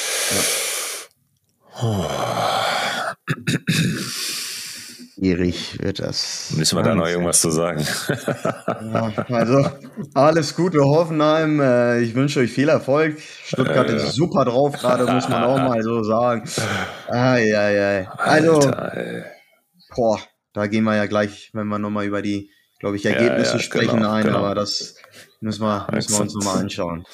Schwierig wird das. Müssen wir da noch irgendwas zu sagen? Ja, also alles Gute Hoffenheim. Ich wünsche euch viel Erfolg. Stuttgart ist super drauf gerade, muss man auch mal so sagen. Also, da gehen wir ja gleich, wenn wir nochmal über die, glaube ich, Ergebnisse sprechen, genau. Aber das müssen wir uns nochmal anschauen.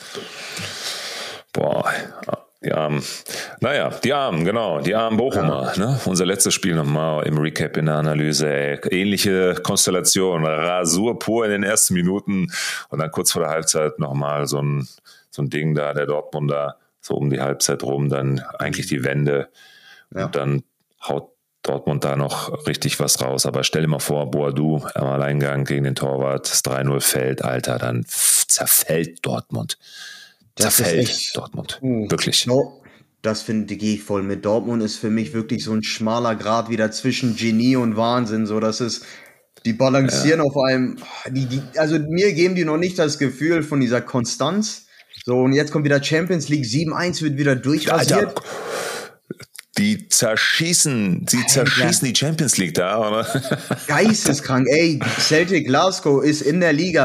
Die Armen. Die armen Bochumer. Ja. Ne? Unser letztes Spiel nochmal im Recap in der Analyse. Ähnliche Konstellation, Rasur pur in den ersten Minuten und dann kurz vor der Halbzeit nochmal so ein Ding da, der Dortmunder, so um die Halbzeit rum, dann eigentlich die Wende und dann haut Dortmund da noch richtig was raus. Aber stell dir mal vor, Boadu am Alleingang gegen den Torwart, das 3-0 fällt, Alter, dann zerfällt Dortmund. Dortmund. Wirklich. No, das gehe ich voll mit. Dortmund ist für mich wirklich so ein schmaler Grat wieder zwischen Genie und Wahnsinn. So, das ist, die balancieren auf einem, also mir geben die noch nicht das Gefühl von dieser Konstanz. So, und jetzt kommt wieder Champions League 7-1, wird wieder durchrasiert. Alter. Die zerschießen die Champions League da, oder? Geisteskrank, ey. Celtic Glasgow ist in der Liga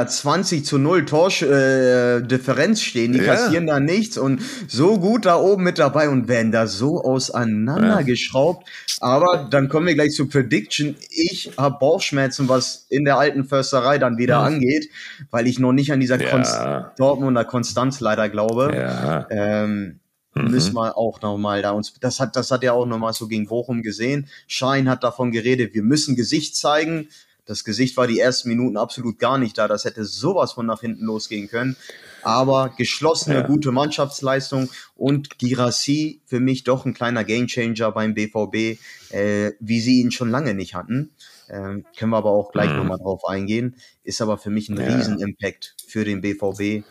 20-0 Differenz stehen. Die kassieren da nichts und so gut da oben mit dabei und werden da so auseinandergeschraubt. Aber dann kommen wir gleich zur Prediction. Ich habe Bauchschmerzen, was in der alten Försterei dann wieder angeht, weil ich noch nicht an dieser Dortmunder Konstanz leider glaube. Ja. Müssen wir auch nochmal da uns, das hat ja auch nochmal so gegen Bochum gesehen. Schein hat davon geredet, wir müssen Gesicht zeigen. Das Gesicht war die ersten Minuten absolut gar nicht da. Das hätte sowas von nach hinten losgehen können. Aber geschlossene, gute Mannschaftsleistung und Guirassy für mich doch ein kleiner Gamechanger beim BVB, wie sie ihn schon lange nicht hatten. Können wir aber auch gleich nochmal drauf eingehen. Ist aber für mich ein Riesen-Impact für den BVB,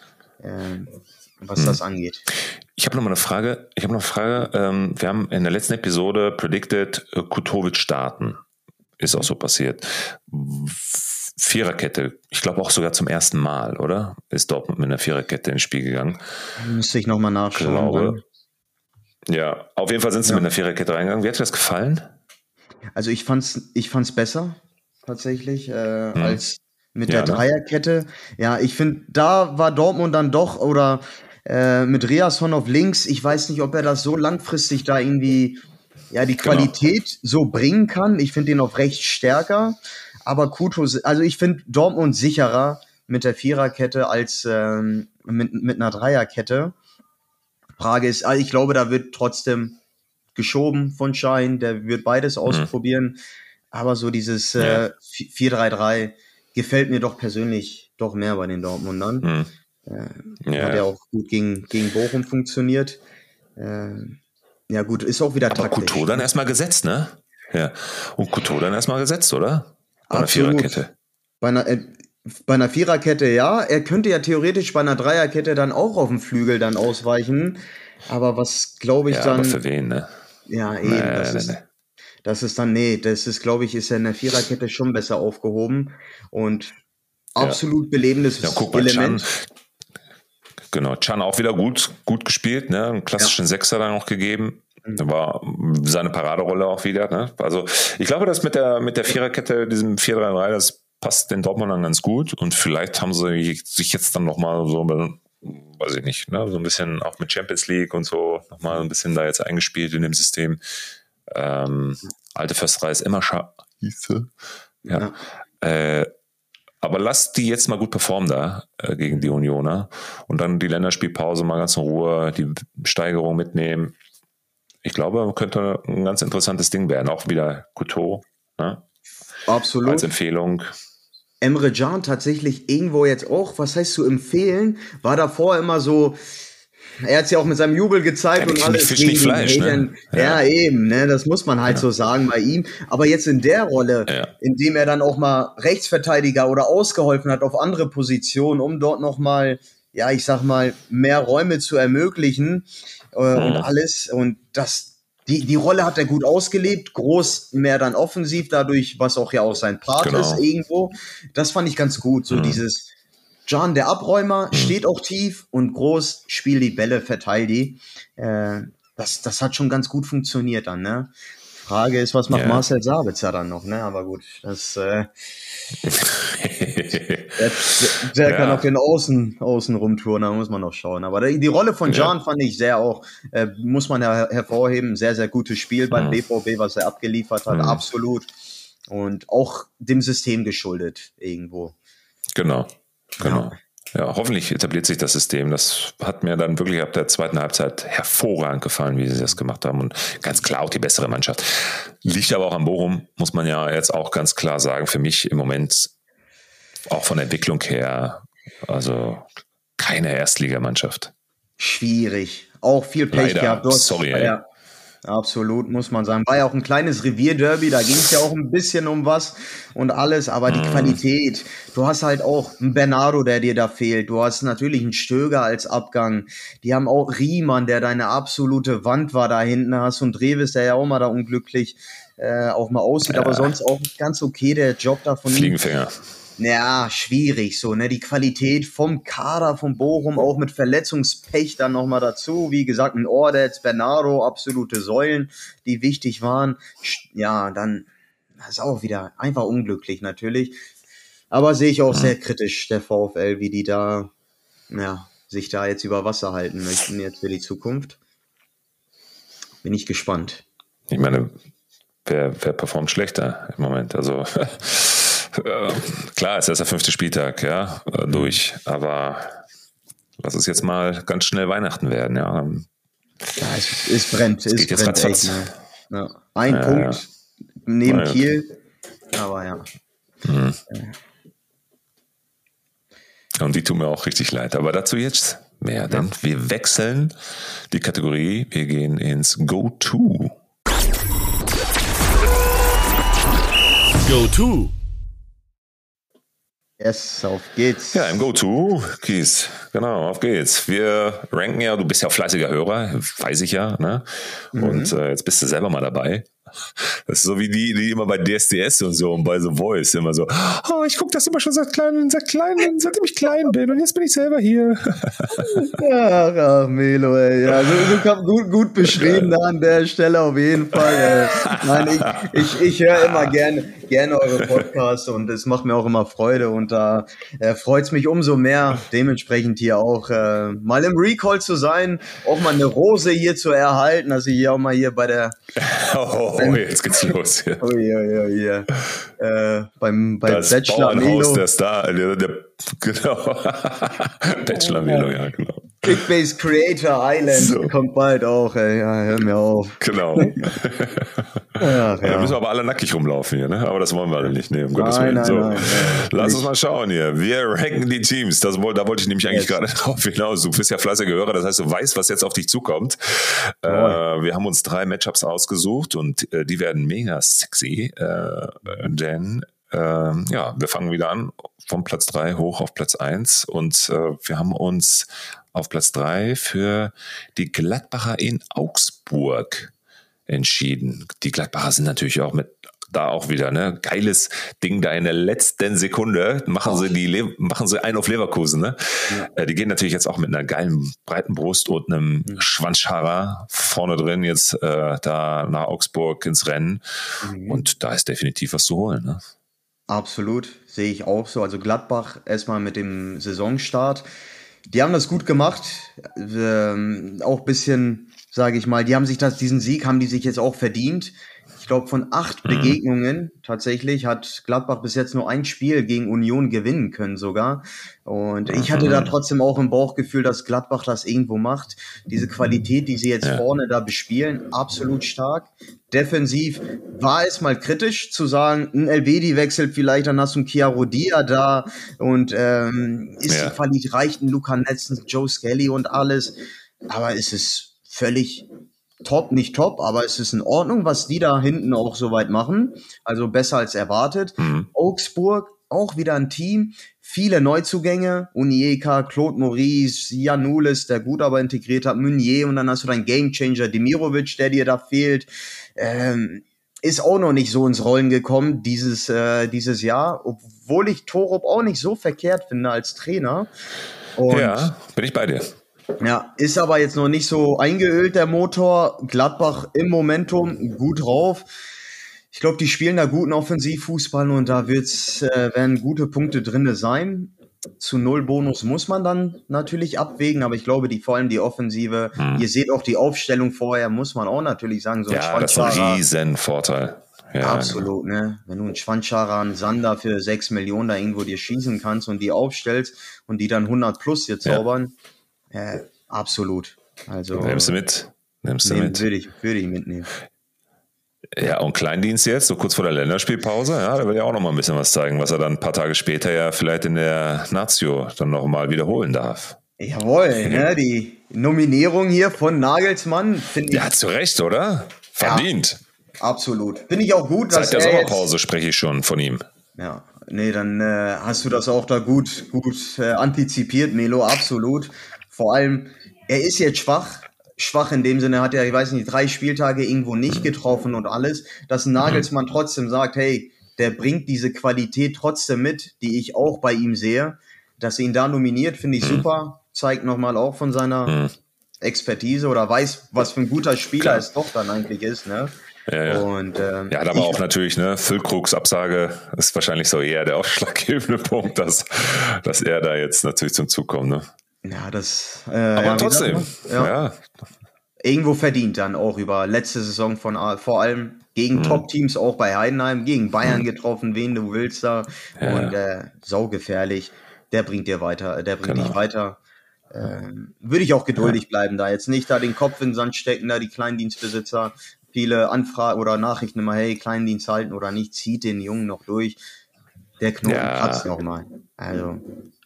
was das angeht. Ich habe noch eine Frage. Wir haben in der letzten Episode predicted, Couto wird starten. Ist auch so passiert. Viererkette, ich glaube auch sogar zum ersten Mal, oder? Ist Dortmund mit einer Viererkette ins Spiel gegangen. Müsste ich nochmal nachschauen. Ja, auf jeden Fall sind sie mit einer Viererkette reingegangen. Wie hat dir das gefallen? Also ich fand's besser, tatsächlich, als mit der Dreierkette. Ja, ich finde, da war Dortmund dann doch, oder mit Riasson auf links, ich weiß nicht, ob er das so langfristig da irgendwie, die Qualität so bringen kann. Ich finde ihn auf rechts stärker, aber Couto, also ich finde Dortmund sicherer mit der Viererkette als mit einer Dreierkette. Frage ist, ich glaube, da wird trotzdem geschoben von Schein, der wird beides ausprobieren, aber so dieses 4-3-3 gefällt mir doch persönlich doch mehr bei den Dortmundern. Hat ja auch gut gegen Bochum funktioniert. Ja gut, ist auch wieder aber taktisch. Couto dann erstmal gesetzt, ne? Ja. Und Couto dann erstmal gesetzt, oder? Bei einer Viererkette. Bei einer Viererkette, ja. Er könnte ja theoretisch bei einer Dreierkette dann auch auf dem Flügel dann ausweichen. Aber was, glaube ich, dann... Aber für wen, ne? Ja, eben. Das ist, glaube ich, ist ja in der Viererkette schon besser aufgehoben. Und absolut belebendes Element. Can auch wieder gut gespielt, ne? Einen klassischen Sechser dann auch gegeben. Da war seine Paraderolle auch wieder, ne? Also ich glaube, dass mit der Viererkette, diesem 4-3-3, das passt den Dortmundern ganz gut und vielleicht haben sie sich jetzt dann nochmal so, weiß ich nicht, ne? So ein bisschen auch mit Champions League und so nochmal ein bisschen da jetzt eingespielt in dem System. Alte Försterei ist immer scheiße. Ja. Aber lass die jetzt mal gut performen da gegen die Unioner und dann die Länderspielpause mal ganz in Ruhe, die Steigerung mitnehmen. Ich glaube, könnte ein ganz interessantes Ding werden. Auch wieder Couto, ne? Absolut. Als Empfehlung. Emre Can tatsächlich irgendwo jetzt auch, was heißt zu empfehlen, war davor immer so, er hat es ja auch mit seinem Jubel gezeigt und alles. Fisch nicht Fleisch, ne? Ja, eben, ne? Das muss man halt so sagen bei ihm. Aber jetzt in der Rolle, in dem er dann auch mal Rechtsverteidiger oder ausgeholfen hat auf andere Positionen, um dort nochmal, ich sag mal, mehr Räume zu ermöglichen und alles. Und das Die Rolle hat er gut ausgelebt, Groß mehr dann offensiv, dadurch, was auch ja auch sein Part ist irgendwo. Das fand ich ganz gut, so dieses Can, der Abräumer, steht auch tief und Groß spielt die Bälle, verteilt die. Das hat schon ganz gut funktioniert dann, ne? Frage ist, was macht Marcel Sabitzer dann noch, ne? Aber gut, der kann auf den Außen rumtouren, da muss man noch schauen. Aber die Rolle von Can fand ich sehr auch, muss man hervorheben, sehr, sehr gutes Spiel beim BVB, was er abgeliefert hat, absolut. Und auch dem System geschuldet irgendwo. Genau. Ja, hoffentlich etabliert sich das System. Das hat mir dann wirklich ab der zweiten Halbzeit hervorragend gefallen, wie sie das gemacht haben. Und ganz klar auch die bessere Mannschaft. Liegt aber auch an Bochum, muss man ja jetzt auch ganz klar sagen. Für mich im Moment auch von der Entwicklung her, also keine Erstligamannschaft. Schwierig. Auch viel Pech gehabt. Sorry, ey. Ja. Absolut, muss man sagen. War ja auch ein kleines Revierderby, da ging es ja auch ein bisschen um was und alles, aber die Qualität, du hast halt auch einen Bernardo, der dir da fehlt, du hast natürlich einen Stöger als Abgang, die haben auch Riemann, der deine absolute Wand war da hinten, hast und Revis, der ja auch mal da unglücklich auch mal aussieht, aber sonst auch ganz okay, der Job da von ihm. Fliegenfänger. Ja, schwierig so, ne? Die Qualität vom Kader von Bochum, auch mit Verletzungspech dann nochmal dazu. Wie gesagt, ein Ordetz, Bernardo, absolute Säulen, die wichtig waren. Ja, dann ist auch wieder einfach unglücklich natürlich. Aber sehe ich auch sehr kritisch, der VfL, wie die da, sich da jetzt über Wasser halten möchten jetzt für die Zukunft. Bin ich gespannt. Ich meine, wer performt schlechter im Moment? Also klar, es ist der 5. Spieltag, durch, aber lass es jetzt mal ganz schnell Weihnachten werden, Ja, es brennt, es geht jetzt brennt echt, ne? Ja. Ein Punkt neben Kiel, aber ja. Und die tun mir auch richtig leid, aber dazu jetzt mehr, denn wir wechseln die Kategorie, wir gehen ins Go-To. Go-To. Yes, auf geht's. Ja, im Go-To, Kies, genau, auf geht's. Wir ranken ja, du bist ja auch fleißiger Hörer, weiß ich ja, ne? Und jetzt bist du selber mal dabei. Das ist so wie die immer bei DSDS und so und bei The Voice immer so, ich gucke das immer schon seitdem ich klein bin und jetzt bin ich selber hier. Ja, Melo, ey. Ja, so gut beschrieben da an der Stelle auf jeden Fall. Ey. Nein, ich höre immer gerne eure Podcasts und es macht mir auch immer Freude und da freut es mich umso mehr, dementsprechend hier auch mal im Recall zu sein, auch mal eine Rose hier zu erhalten, also hier auch mal hier bei der jetzt geht's los. Ja. Beim das Bachelor Melo. Der Star, genau. Bachelor Melo, ja, genau. Kickbase Creator Island kommt bald auch, ey. Ja, hör mir auf. Genau. Da müssen wir aber alle nackig rumlaufen hier, ne? Aber das wollen wir alle nicht, ne? Um Gottes Willen. Nein, lass uns mal schauen hier. Wir ranken die Teams. Da wollte ich nämlich eigentlich gerade drauf hinaus. Du bist ja fleißiger Hörer, das heißt, du weißt, was jetzt auf dich zukommt. Wir haben uns 3 Matchups ausgesucht und die werden mega sexy, denn wir fangen wieder an von Platz 3 hoch auf Platz 1 und wir haben uns auf Platz 3 für die Gladbacher in Augsburg entschieden. Die Gladbacher sind natürlich auch da auch wieder, ne? Geiles Ding da in der letzten Sekunde machen sie einen auf Leverkusen, ne? Ja. Die gehen natürlich jetzt auch mit einer geilen breiten Brust und einem Schwanzscharrer vorne drin jetzt da nach Augsburg ins Rennen und da ist definitiv was zu holen, ne? Absolut, sehe ich auch so. Also Gladbach erstmal mit dem Saisonstart. Die haben das gut gemacht. Auch ein bisschen, sage ich mal, diesen Sieg haben die sich jetzt auch verdient. Ich glaube, von 8 Begegnungen tatsächlich hat Gladbach bis jetzt nur ein Spiel gegen Union gewinnen können sogar. Und ich hatte da trotzdem auch im Bauchgefühl, dass Gladbach das irgendwo macht. Diese Qualität, die sie jetzt vorne da bespielen, absolut stark. Defensiv war es mal kritisch zu sagen, ein Elvedi wechselt vielleicht, dann hast du einen Chiarodia da und die Qualität reicht ein Luca Netzen, Joe Skelly und alles. Aber es ist völlig nicht top, aber es ist in Ordnung, was die da hinten auch soweit machen. Also besser als erwartet. Augsburg auch wieder ein Team, viele Neuzugänge, Onyeka, Claude Maurice, Giannoulis, der gut aber integriert hat, Meunier, und dann hast du deinen Gamechanger Demirovic, der dir da fehlt, ist auch noch nicht so ins Rollen gekommen dieses Jahr, obwohl ich Torup auch nicht so verkehrt finde als Trainer. Und ja, bin ich bei dir. ja, ist aber jetzt noch nicht so eingeölt, der Motor. Gladbach im Momentum gut drauf. Ich glaube, die spielen da guten Offensivfußball und da werden gute Punkte drin sein. Zu 0 Bonus muss man dann natürlich abwägen, aber ich glaube, vor allem die Offensive, ihr seht auch die Aufstellung vorher, muss man auch natürlich sagen, so ein Ja, das ist ein Riesenvorteil. Ja, absolut, genau. Ne? Wenn du einen Schwanzschara, einen Sander für 6 Millionen da irgendwo dir schießen kannst und die aufstellst und die dann 100 plus dir zaubern, absolut. Also nimmst du mit? Würde ich mitnehmen. Ja, und Kleindienst jetzt, so kurz vor der Länderspielpause, ja, der will ja auch noch mal ein bisschen was zeigen, was er dann ein paar Tage später ja vielleicht in der Nazio dann noch mal wiederholen darf. Jawohl, ne, die Nominierung hier von Nagelsmann, finde ich. Ja, zu Recht, oder? Verdient. Ja, absolut. Finde ich auch gut, dass seit der Sommerpause spreche ich schon von ihm. Ja, nee, dann hast du das auch da gut antizipiert, Melo, absolut. Vor allem, er ist jetzt schwach in dem Sinne, hat er, ich weiß nicht, 3 Spieltage irgendwo nicht getroffen und alles, dass ein Nagelsmann trotzdem sagt, hey, der bringt diese Qualität trotzdem mit, die ich auch bei ihm sehe, dass er ihn da nominiert, finde ich super, zeigt nochmal auch von seiner Expertise oder weiß, was für ein guter Spieler es doch dann eigentlich ist, ne? Ja. Und, ja, aber auch natürlich, ne, Füllkrugs Absage ist wahrscheinlich so eher der ausschlaggebende Punkt, dass er da jetzt natürlich zum Zug kommt, ne? Ja, aber trotzdem, ja. Irgendwo verdient dann auch über letzte Saison vor allem gegen Top-Teams, auch bei Heidenheim, gegen Bayern getroffen, wen du willst da. Ja. Und saugefährlich, der bringt dich weiter. Würde ich auch geduldig bleiben, da jetzt nicht da den Kopf in den Sand stecken, da die Kleindienstbesitzer, viele Anfragen oder Nachrichten immer, hey, Kleindienst halten oder nicht, zieht den Jungen noch durch. Der Knoten platzt nochmal. Also.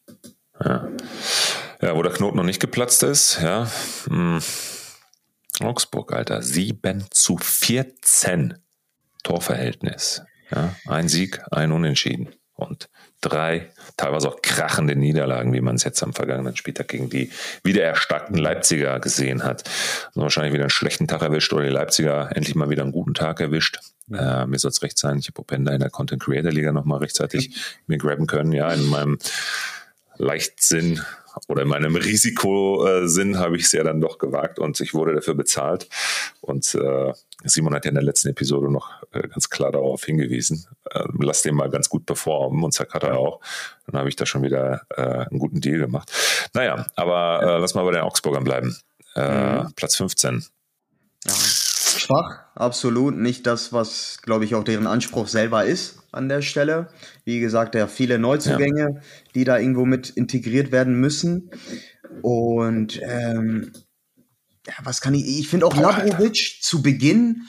Ja, wo der Knoten noch nicht geplatzt ist, ja. Augsburg, Alter, 7:14 Torverhältnis. Ja, 1 Sieg, 1 Unentschieden und 3 teilweise auch krachende Niederlagen, wie man es jetzt am vergangenen Spieltag gegen die wiedererstarkten Leipziger gesehen hat. Also wahrscheinlich wieder einen schlechten Tag erwischt oder die Leipziger endlich mal wieder einen guten Tag erwischt. Mir soll es recht sein, ich habe Openda in der Content Creator Liga nochmal rechtzeitig mir grabben können. Ja, in meinem Leichtsinn oder in meinem Risikosinn habe ich es ja dann doch gewagt und ich wurde dafür bezahlt. Und Simon hat ja in der letzten Episode noch ganz klar darauf hingewiesen, lass den mal ganz gut performen und Zack hat er auch. Dann habe ich da schon wieder einen guten Deal gemacht. Naja, aber lass mal bei den Augsburgern bleiben. Platz 15. Ja. Schwach, absolut. Nicht das, was, glaube ich, auch deren Anspruch selber ist an der Stelle. Wie gesagt, viele Neuzugänge, die da irgendwo mit integriert werden müssen. Und was kann ich finde auch Labrovic zu Beginn,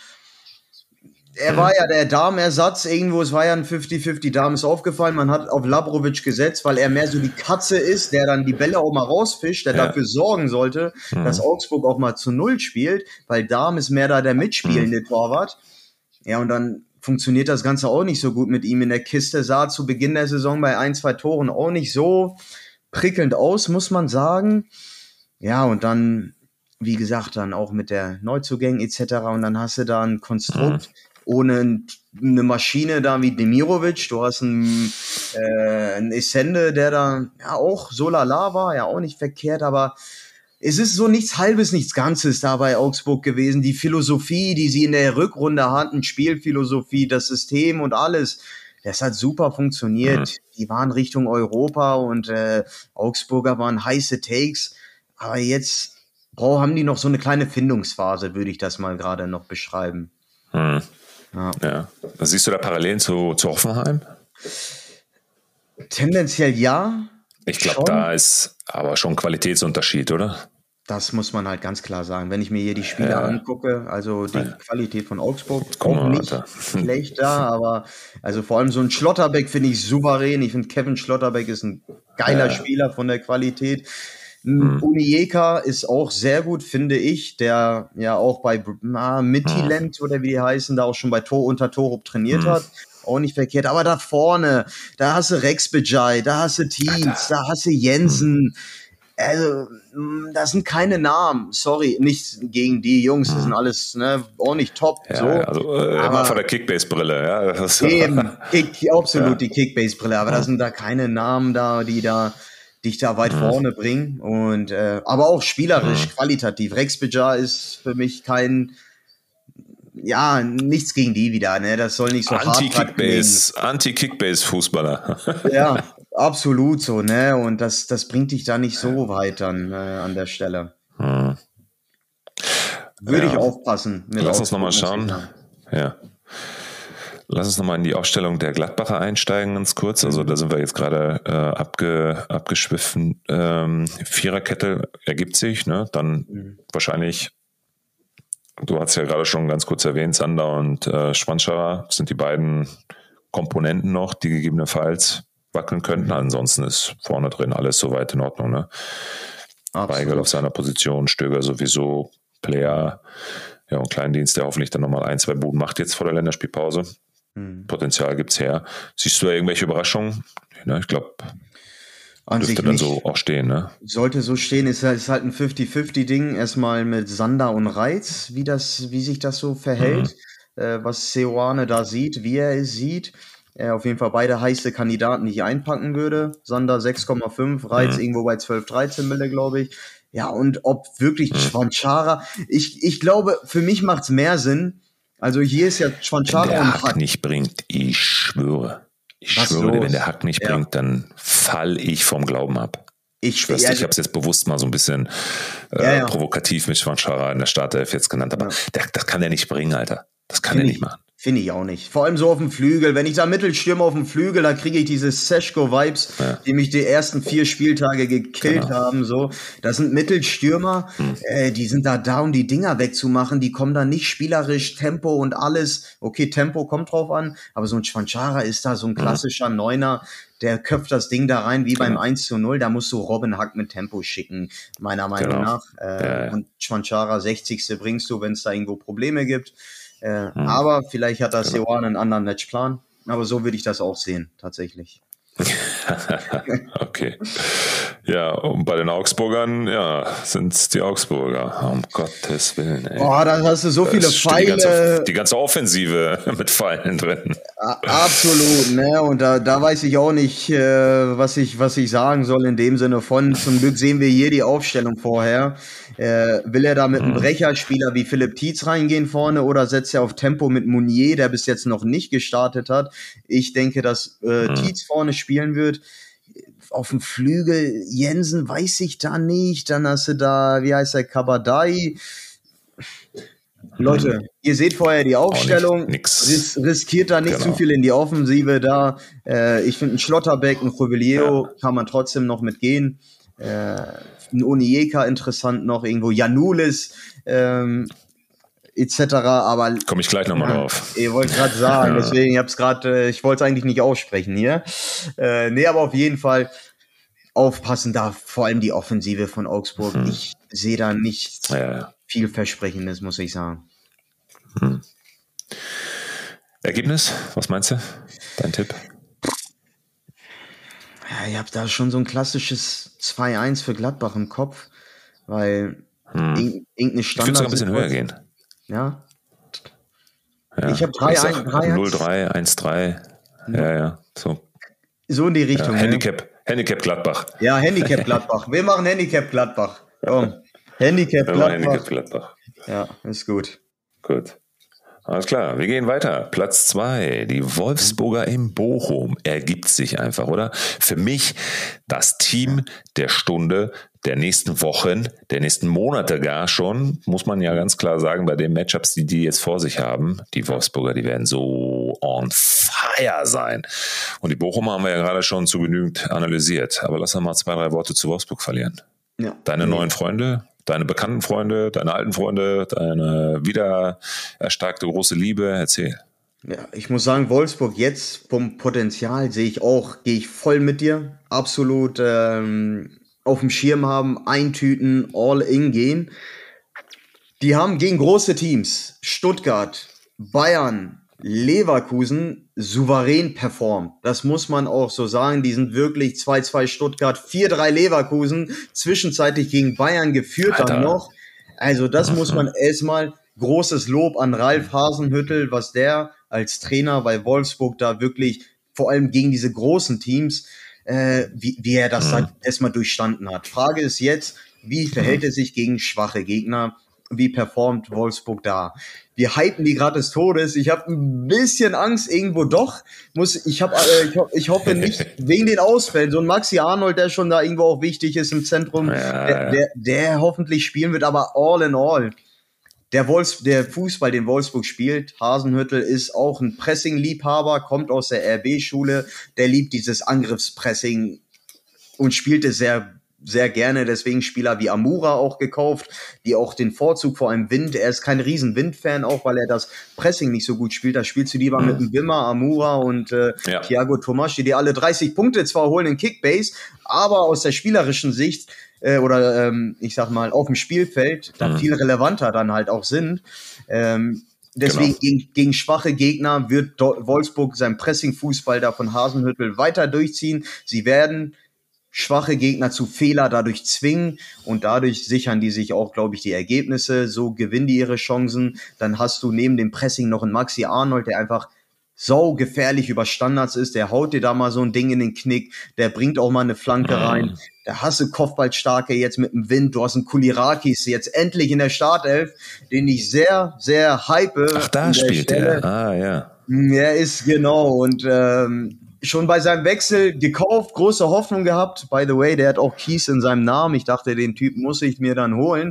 er war ja der Darmersatz irgendwo, es war ja ein 50-50, Darm ist aufgefallen, man hat auf Labrovic gesetzt, weil er mehr so die Katze ist, der dann die Bälle auch mal rausfischt, der dafür sorgen sollte, dass Augsburg auch mal zu 0 spielt, weil Darm ist mehr da der mitspielende Torwart. Ja, und dann funktioniert das Ganze auch nicht so gut mit ihm in der Kiste, sah zu Beginn der Saison bei 1-2 Toren auch nicht so prickelnd aus, muss man sagen. Ja, und dann, wie gesagt, dann auch mit der Neuzugängen etc. Und dann hast du da ein Konstrukt, ohne eine Maschine da wie Demirovic, du hast einen Essende, der da ja auch so lala war, ja auch nicht verkehrt, aber es ist so nichts Halbes, nichts Ganzes da bei Augsburg gewesen. Die Philosophie, die sie in der Rückrunde hatten, Spielphilosophie, das System und alles, das hat super funktioniert. Die waren Richtung Europa und Augsburger waren heiße Takes, aber jetzt haben die noch so eine kleine Findungsphase, würde ich das mal gerade noch beschreiben. Ja. Siehst du da Parallelen zu Hoffenheim? Tendenziell ja. Ich glaube, da ist aber schon ein Qualitätsunterschied, oder? Das muss man halt ganz klar sagen. Wenn ich mir hier die Spieler angucke, also die Qualität von Augsburg, auch nicht schlecht da, aber also vor allem so ein Schlotterbeck finde ich souverän. Ich finde, Kevin Schlotterbeck ist ein geiler Spieler von der Qualität. Onyeka ist auch sehr gut, finde ich, der ja auch bei Midtjylland oder wie die heißen, da auch schon bei Torup trainiert hat. auch nicht verkehrt. Aber da vorne, da hast du Rex Bejai, da hast du Tietz, da hast du Jensen. Also, das sind keine Namen. Sorry, nicht gegen die Jungs, das sind alles auch nicht top. Ja, so. Also immer von der Kickbase-Brille. Ja, eben, absolut die Kickbase-Brille. Aber da sind da keine Namen da, die da dich da weit vorne bringen. Und aber auch spielerisch, qualitativ. Rex Bejai ist für mich nichts gegen die wieder. Ne? Das soll nicht so Anti-Kickbase-Fußballer. Ja, absolut so, ne? Und das bringt dich da nicht so weit dann an der Stelle. Würde ich aufpassen. Lass uns nochmal schauen. Ja. Lass uns nochmal in die Aufstellung der Gladbacher einsteigen, ganz kurz. Also da sind wir jetzt gerade abgeschwiffen. Viererkette ergibt sich, ne? Dann wahrscheinlich, du hast ja gerade schon ganz kurz erwähnt, Sander und Schwanschara sind die beiden Komponenten noch, die gegebenenfalls wackeln könnten. Ansonsten ist vorne drin alles soweit in Ordnung. Ne? Weigel auf seiner Position, Stöger sowieso, Player, ja, und Kleindienst, der hoffentlich dann nochmal 1, 2 Buden macht jetzt vor der Länderspielpause. Potenzial gibt's her. Siehst du da irgendwelche Überraschungen? Ja, ich glaube, dürfte dann so auch stehen, ne? Sollte so stehen, ist halt ein 50-50-Ding. Erstmal mit Sander und Reitz, wie sich das so verhält, was Seoane da sieht, wie er es sieht. Auf jeden Fall beide heiße Kandidaten, die ich einpacken würde. Sander 6,5, Reitz irgendwo bei 12, 13 Mille, glaube ich. Ja, und ob wirklich Schwanschara, ich glaube, für mich macht's mehr Sinn. Also hier ist ja Schwanschara wenn der und Hack nicht bringt, ich schwöre dir, wenn der Hack nicht bringt, dann fall ich vom Glauben ab. Ich habe es jetzt bewusst mal so ein bisschen provokativ mit Schwanschara in der Startelf jetzt genannt, aber das kann der nicht bringen, Alter. Das kann er nicht machen. Finde ich auch nicht. Vor allem so auf dem Flügel. Wenn ich da Mittelstürmer auf dem Flügel, da kriege ich diese Seško-Vibes, die mich die ersten 4 Spieltage gekillt haben. So, das sind Mittelstürmer, die sind da, um die Dinger wegzumachen. Die kommen da nicht spielerisch, Tempo und alles. Okay, Tempo kommt drauf an, aber so ein Schwanschara ist da so ein klassischer Neuner, der köpft das Ding da rein wie beim 1:0. Da musst du Robin Hack mit Tempo schicken, meiner Meinung nach. Und Schwanschara 60. bringst du, wenn es da irgendwo Probleme gibt. Aber vielleicht hat das Seoane einen anderen Matchplan. Aber so würde ich das auch sehen, tatsächlich. Okay. Ja, und bei den Augsburgern, sind es die Augsburger. Um Gottes Willen, ey. Boah, da hast du so viele Pfeile. Die ganze Offensive mit Pfeilen drin. Absolut, ne? Und da weiß ich auch nicht, was ich sagen soll in dem Sinne von. Zum Glück sehen wir hier die Aufstellung vorher. Will er da mit einem Brecherspieler wie Philipp Tietz reingehen vorne oder setzt er auf Tempo mit Mounier, der bis jetzt noch nicht gestartet hat? Ich denke, dass Tietz vorne spielen wird. Auf dem Flügel Jensen weiß ich da nicht. Dann hast du da, wie heißt der, Kabadai. Leute, ihr seht vorher die Aufstellung. Riskiert da nicht zu viel in die Offensive da. Ich finde, ein Schlotterbeck, ein Jubileo kann man trotzdem noch mitgehen. Ein Onyeka interessant noch irgendwo. Janulis, etc. Aber komme ich gleich nochmal drauf. Ich wollte gerade sagen, deswegen ich wollte es eigentlich nicht aussprechen hier. Aber auf jeden Fall aufpassen da, vor allem die Offensive von Augsburg. Ich sehe da nichts vielversprechendes, muss ich sagen. Ergebnis, was meinst du? Dein Tipp? Ja, ich habe da schon so ein klassisches 2-1 für Gladbach im Kopf, weil irgendeine Standard. Ich würde sogar ein bisschen höher gehen. Ja. Ich habe 3-1. 0-3, 1-3. Ja. So in die Richtung. Handicap Gladbach. Ja, Handicap Gladbach. Wir machen Handicap Gladbach. Komm. Handicap Gladbach. Ja, ist gut. Gut. Alles klar, wir gehen weiter. Platz 2, die Wolfsburger in Bochum. Ergibt sich einfach, oder? Für mich das Team der Stunde, der nächsten Wochen, der nächsten Monate gar schon, muss man ja ganz klar sagen, bei den Matchups, die jetzt vor sich haben, die Wolfsburger, die werden so on fire sein. Und die Bochumer haben wir ja gerade schon zu genügend analysiert. Aber lass uns mal 2, 3 Worte zu Wolfsburg verlieren. Ja. Deine neuen Freunde, deine bekannten Freunde, deine alten Freunde, deine wieder erstarkte große Liebe, erzähl. Ja, ich muss sagen, Wolfsburg jetzt vom Potenzial gehe ich voll mit dir. Absolut auf dem Schirm haben, eintüten, all in gehen. Die haben gegen große Teams, Stuttgart, Bayern, Leverkusen souverän performt. Das muss man auch so sagen. Die sind wirklich 2-2 Stuttgart, 4-3 Leverkusen, zwischenzeitlich gegen Bayern geführt dann noch. Also das muss man erstmal, großes Lob an Ralf Hasenhüttl, was der als Trainer bei Wolfsburg da wirklich, vor allem gegen diese großen Teams, wie er das dann erstmal durchstanden hat. Frage ist jetzt, wie verhält er sich gegen schwache Gegner? Wie performt Wolfsburg da? Wir hypen die gerade des Todes. Ich habe ein bisschen Angst irgendwo doch. Ich hoffe nicht wegen den Ausfällen. So ein Maxi Arnold, der schon da irgendwo auch wichtig ist im Zentrum, der hoffentlich spielen wird. Aber all in all, der Fußball, den Wolfsburg spielt, Hasenhüttl ist auch ein Pressing-Liebhaber, kommt aus der RB-Schule. Der liebt dieses Angriffspressing und spielt es sehr sehr gerne, deswegen Spieler wie Amura auch gekauft, die auch den Vorzug vor einem Wind, er ist kein riesen Wind-Fan, auch weil er das Pressing nicht so gut spielt, da spielst du lieber mit dem Wimmer, Amura und Thiago Tomaschi, die alle 30 Punkte zwar holen in Kickbase, aber aus der spielerischen Sicht ich sag mal auf dem Spielfeld da viel relevanter dann halt auch sind. Deswegen gegen schwache Gegner wird Wolfsburg seinen Pressing-Fußball da von Hasenhüttl weiter durchziehen. Sie werden schwache Gegner zu Fehler dadurch zwingen und dadurch sichern die sich auch, glaube ich, die Ergebnisse. So gewinnen die ihre Chancen. Dann hast du neben dem Pressing noch einen Maxi Arnold, der einfach so gefährlich über Standards ist. Der haut dir da mal so ein Ding in den Knick. Der bringt auch mal eine Flanke rein. Da hast du Kopfballstarke jetzt mit dem Wind. Du hast einen Kulirakis jetzt endlich in der Startelf, den ich sehr, sehr hype. Ach, da spielt er. Ah, ja. Er ist genau und schon bei seinem Wechsel gekauft, große Hoffnung gehabt. By the way, der hat auch Kies in seinem Namen. Ich dachte, den Typ muss ich mir dann holen.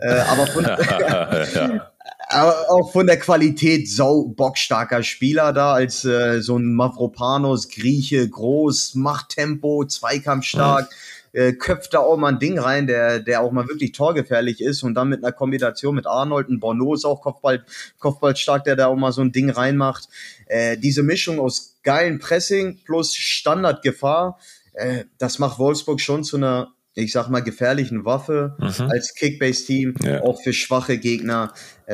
Aber auch von der Qualität bockstarker Spieler da, als so ein Mavropanos, Grieche, groß, macht Tempo, zweikampfstark, köpft da auch mal ein Ding rein, der auch mal wirklich torgefährlich ist und dann mit einer Kombination mit Arnold, ein Bono ist auch Kopfballstark, der da auch mal so ein Ding reinmacht. Diese Mischung aus geilen Pressing plus Standardgefahr, das macht Wolfsburg schon zu einer, ich sag mal, gefährlichen Waffe als Kickbase-Team, auch für schwache Gegner.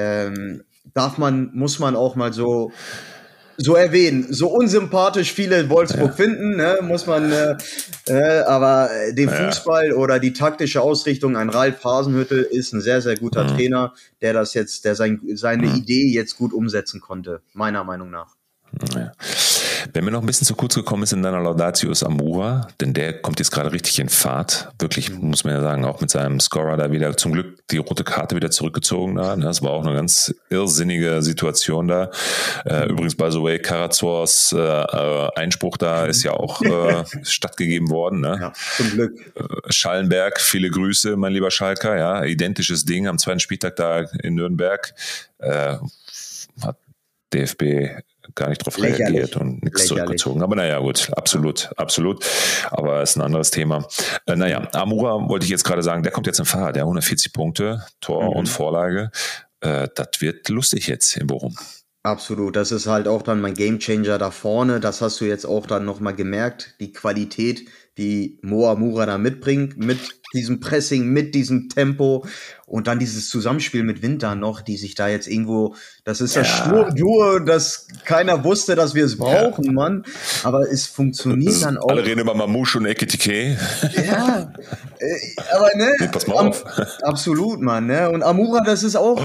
Muss man auch mal so erwähnen. So unsympathisch viele Wolfsburg finden, ne, muss man, aber den Fußball oder die taktische Ausrichtung, ein Ralf Hasenhüttl ist ein sehr, sehr guter Trainer, der seine Idee jetzt gut umsetzen konnte, meiner Meinung nach. Ja. Wer mir noch ein bisschen zu kurz gekommen ist in deiner Laudatio ist Amura, denn der kommt jetzt gerade richtig in Fahrt. Wirklich, muss man ja sagen, auch mit seinem Scorer da wieder zum Glück die rote Karte wieder zurückgezogen da. Das war auch eine ganz irrsinnige Situation da. Übrigens, by the way, Karazors Einspruch da ist ja auch stattgegeben worden. Ne? Ja, zum Glück. Schallenberg, viele Grüße, mein lieber Schalker. Ja, identisches Ding am zweiten Spieltag da in Nürnberg. Hat DFB gar nicht drauf reagiert und nichts zurückgezogen. Aber naja, gut, absolut. Aber ist ein anderes Thema. Amura wollte ich jetzt gerade sagen, der kommt jetzt in Fahrt, der 140 Punkte, Tor und Vorlage. Das wird lustig jetzt in Bochum. Absolut, das ist halt auch dann mein Gamechanger da vorne. Das hast du jetzt auch dann nochmal gemerkt, die Qualität, die Mo Amura da mitbringt, mit diesem Pressing, mit diesem Tempo und dann dieses Zusammenspiel mit Winter noch, die sich da jetzt irgendwo, das ist das Duo, das keiner wusste, dass wir es brauchen, Mann, aber es funktioniert dann auch. Alle reden über Mamouche und Ekitike. Ja, aber ne, pass mal auf. Absolut, Mann, ne, und Amura, das ist auch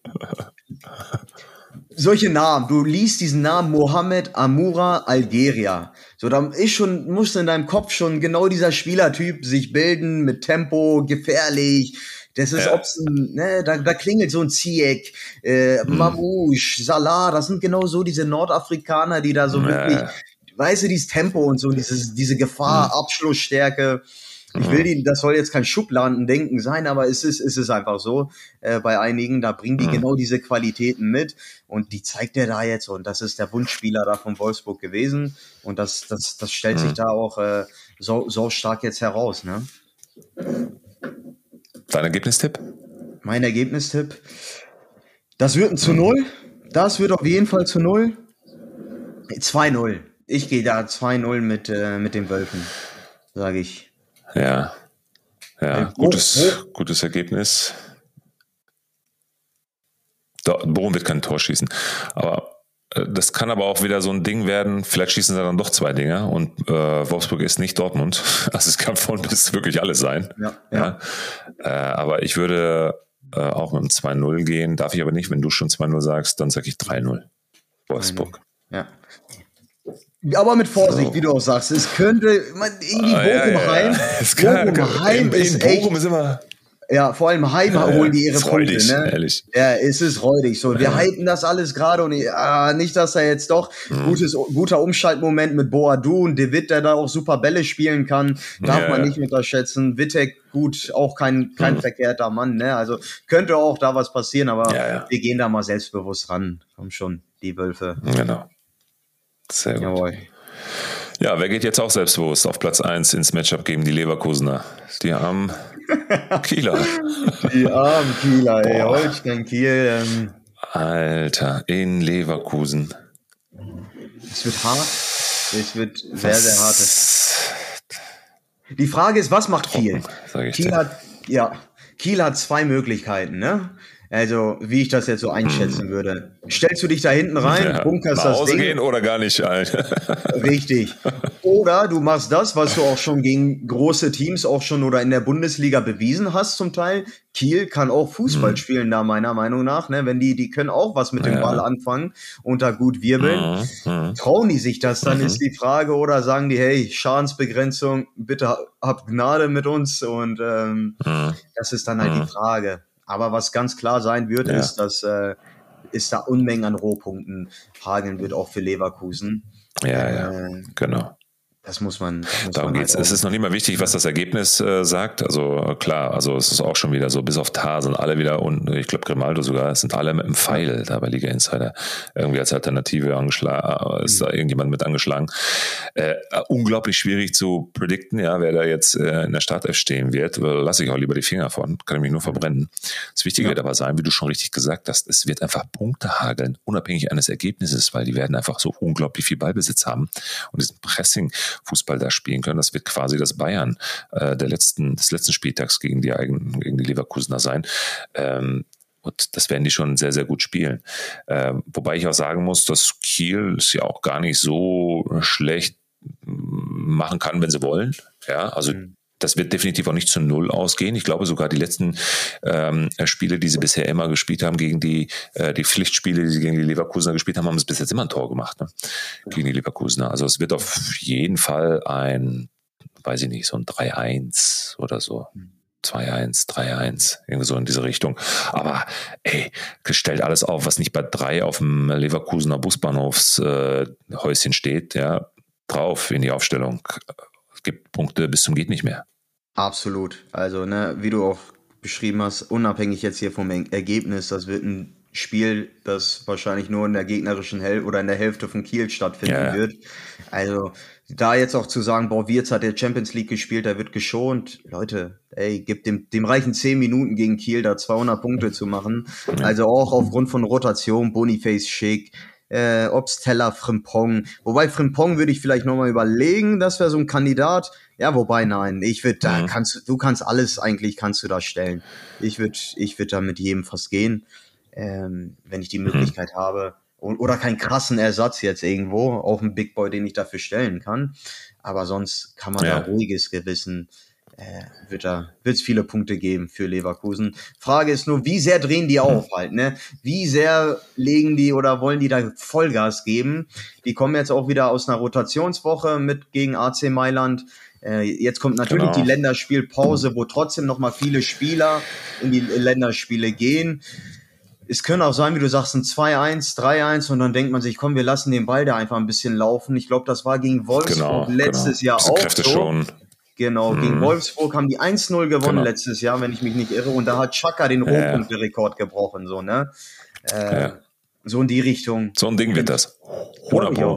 solche Namen, du liest diesen Namen Mohamed Amura Algeria. So, da muss in deinem Kopf schon genau dieser Spielertyp sich bilden, mit Tempo, gefährlich. Das ist, da klingelt so ein Ziyech, Mamouche, Salah, das sind genau so diese Nordafrikaner, die da so wirklich, weißt du, dieses Tempo und so, diese Gefahr, Abschlussstärke. Das soll jetzt kein Schubladendenken sein, aber es ist einfach so. Bei einigen, da bringen die genau diese Qualitäten mit und die zeigt er da jetzt und das ist der Wunschspieler da von Wolfsburg gewesen und das stellt sich da auch so stark jetzt heraus, ne? Dein Ergebnistipp? Mein Ergebnistipp? Das wird ein zu 0. Das wird auf jeden Fall zu 0. 2-0. Ich gehe da 2-0 mit den Wölfen, sage ich. Ja, gutes Ergebnis. Bochum wird kein Tor schießen, aber Das kann aber auch wieder so ein Ding werden, vielleicht schießen sie dann doch 2 Dinger und Wolfsburg ist nicht Dortmund. Also es kann von bis wirklich alles sein. Ja. Aber ich würde auch mit einem 2-0 gehen, darf ich aber nicht. Wenn du schon 2-0 sagst, dann sage ich 3-0 Wolfsburg. Ja. Aber mit Vorsicht, wie du auch sagst, es könnte irgendwie Bochum-Heim ist immer... Ja, vor allem Heim holen die ihre Punkte. Ne? Ehrlich. Ja, es ist räudig. So, wir hypen das alles gerade und nicht, dass er jetzt doch guter Umschaltmoment mit Boadu und De Witt, der da auch super Bälle spielen kann, darf man nicht unterschätzen. Wittek, gut, auch kein verkehrter Mann. Ne? Also könnte auch da was passieren, aber wir gehen da mal selbstbewusst ran. Komm schon, die Wölfe. Genau. Sehr gut. Jawohl. Ja, wer geht jetzt auch selbstbewusst auf Platz 1 ins Matchup gegen die Leverkusener? Die armen Kieler. Die armen Kieler, ey. Holstein Kiel. Alter, in Leverkusen. Es wird hart. Es wird sehr, sehr hart. Die Frage ist, was macht Kiel? Kiel hat 2 Möglichkeiten, ne? Also, wie ich das jetzt so einschätzen würde. Stellst du dich da hinten rein, bunkerst nach das Hause Ding. Gehen oder gar nicht, Alter. Richtig. Oder du machst das, was du auch schon gegen große Teams auch schon oder in der Bundesliga bewiesen hast zum Teil. Kiel kann auch Fußball spielen, da meiner Meinung nach. Ne? Wenn die können auch was mit dem Ball anfangen und da gut wirbeln. Trauen die sich das? Dann ist die Frage, oder sagen die, hey, Schadensbegrenzung, bitte habt Gnade mit uns. Und das ist dann halt die Frage. Aber was ganz klar sein wird, ist, dass da Unmengen an Rohpunkten hageln wird, auch für Leverkusen. Genau. Das muss man. Darum geht's. Es ist noch nicht mal wichtig, was das Ergebnis sagt. Also klar, also es ist auch schon wieder so, bis auf Tar sind alle wieder und ich glaube Grimaldo sogar, es sind alle mit dem Pfeil da bei Liga Insider irgendwie als Alternative angeschlagen, ist da irgendjemand mit angeschlagen. Unglaublich schwierig zu predikten, ja, wer da jetzt in der Startelf stehen wird. Lasse ich auch lieber die Finger von, kann ich mich nur verbrennen. Das Wichtige wird aber sein, wie du schon richtig gesagt hast, es wird einfach Punkte hageln, unabhängig eines Ergebnisses, weil die werden einfach so unglaublich viel Ballbesitz haben und diesen Pressing Fußball da spielen können. Das wird quasi das Bayern des letzten Spieltags gegen die Leverkusener sein. Und das werden die schon sehr, sehr gut spielen. Wobei ich auch sagen muss, dass Kiel es ja auch gar nicht so schlecht machen kann, wenn sie wollen. Ja, also das wird definitiv auch nicht zu 0 ausgehen. Ich glaube sogar die letzten Spiele, die sie bisher immer gespielt haben, gegen die Pflichtspiele, die sie gegen die Leverkusener gespielt haben, haben sie bis jetzt immer ein Tor gemacht, ne? Gegen die Leverkusener. Also es wird auf jeden Fall ein, weiß ich nicht, so ein 3-1 oder so. 2-1, 3-1, irgendwie so in diese Richtung. Aber ey, stellt alles auf, was nicht bei 3 auf dem Leverkusener Busbahnhofshäuschen steht, ja, drauf in die Aufstellung. Es gibt Punkte bis zum geht nicht mehr. Absolut. Also, ne, wie du auch beschrieben hast, unabhängig jetzt hier vom Ergebnis, das wird ein Spiel, das wahrscheinlich nur in der gegnerischen oder in der Hälfte von Kiel stattfinden wird. Also, da jetzt auch zu sagen, Wirtz hat der Champions League gespielt, der wird geschont. Leute, ey, gibt dem reichen 10 Minuten gegen Kiel, da 200 Punkte zu machen. Also auch aufgrund von Rotation, Boniface, Schick, Obstella, Frimpong. Wobei Frimpong würde ich vielleicht nochmal überlegen, das wäre so ein Kandidat. Ja, wobei nein, du kannst alles eigentlich, kannst du da stellen. Ich würde da mit jedem fast gehen, wenn ich die Möglichkeit habe. Oder keinen krassen Ersatz jetzt irgendwo, auch ein Big Boy, den ich dafür stellen kann. Aber sonst kann man da ruhiges Gewissen, wird es viele Punkte geben für Leverkusen. Frage ist nur, wie sehr drehen die auf halt, ne? Wie sehr legen die oder wollen die da Vollgas geben? Die kommen jetzt auch wieder aus einer Rotationswoche gegen AC Mailand. Jetzt kommt natürlich die Länderspielpause, wo trotzdem noch mal viele Spieler in die Länderspiele gehen. Es können auch sein, wie du sagst, ein 2-1, 3-1 und dann denkt man sich, komm, wir lassen den Ball da einfach ein bisschen laufen. Ich glaube, das war gegen Wolfsburg letztes Jahr auch Kräfte so. Schon. Genau, gegen Wolfsburg haben die 1-0 gewonnen letztes Jahr, wenn ich mich nicht irre. Und da hat Xhaka den Rohpunkterekord gebrochen, so, ne? So in die Richtung. So ein Ding wird das. 100%.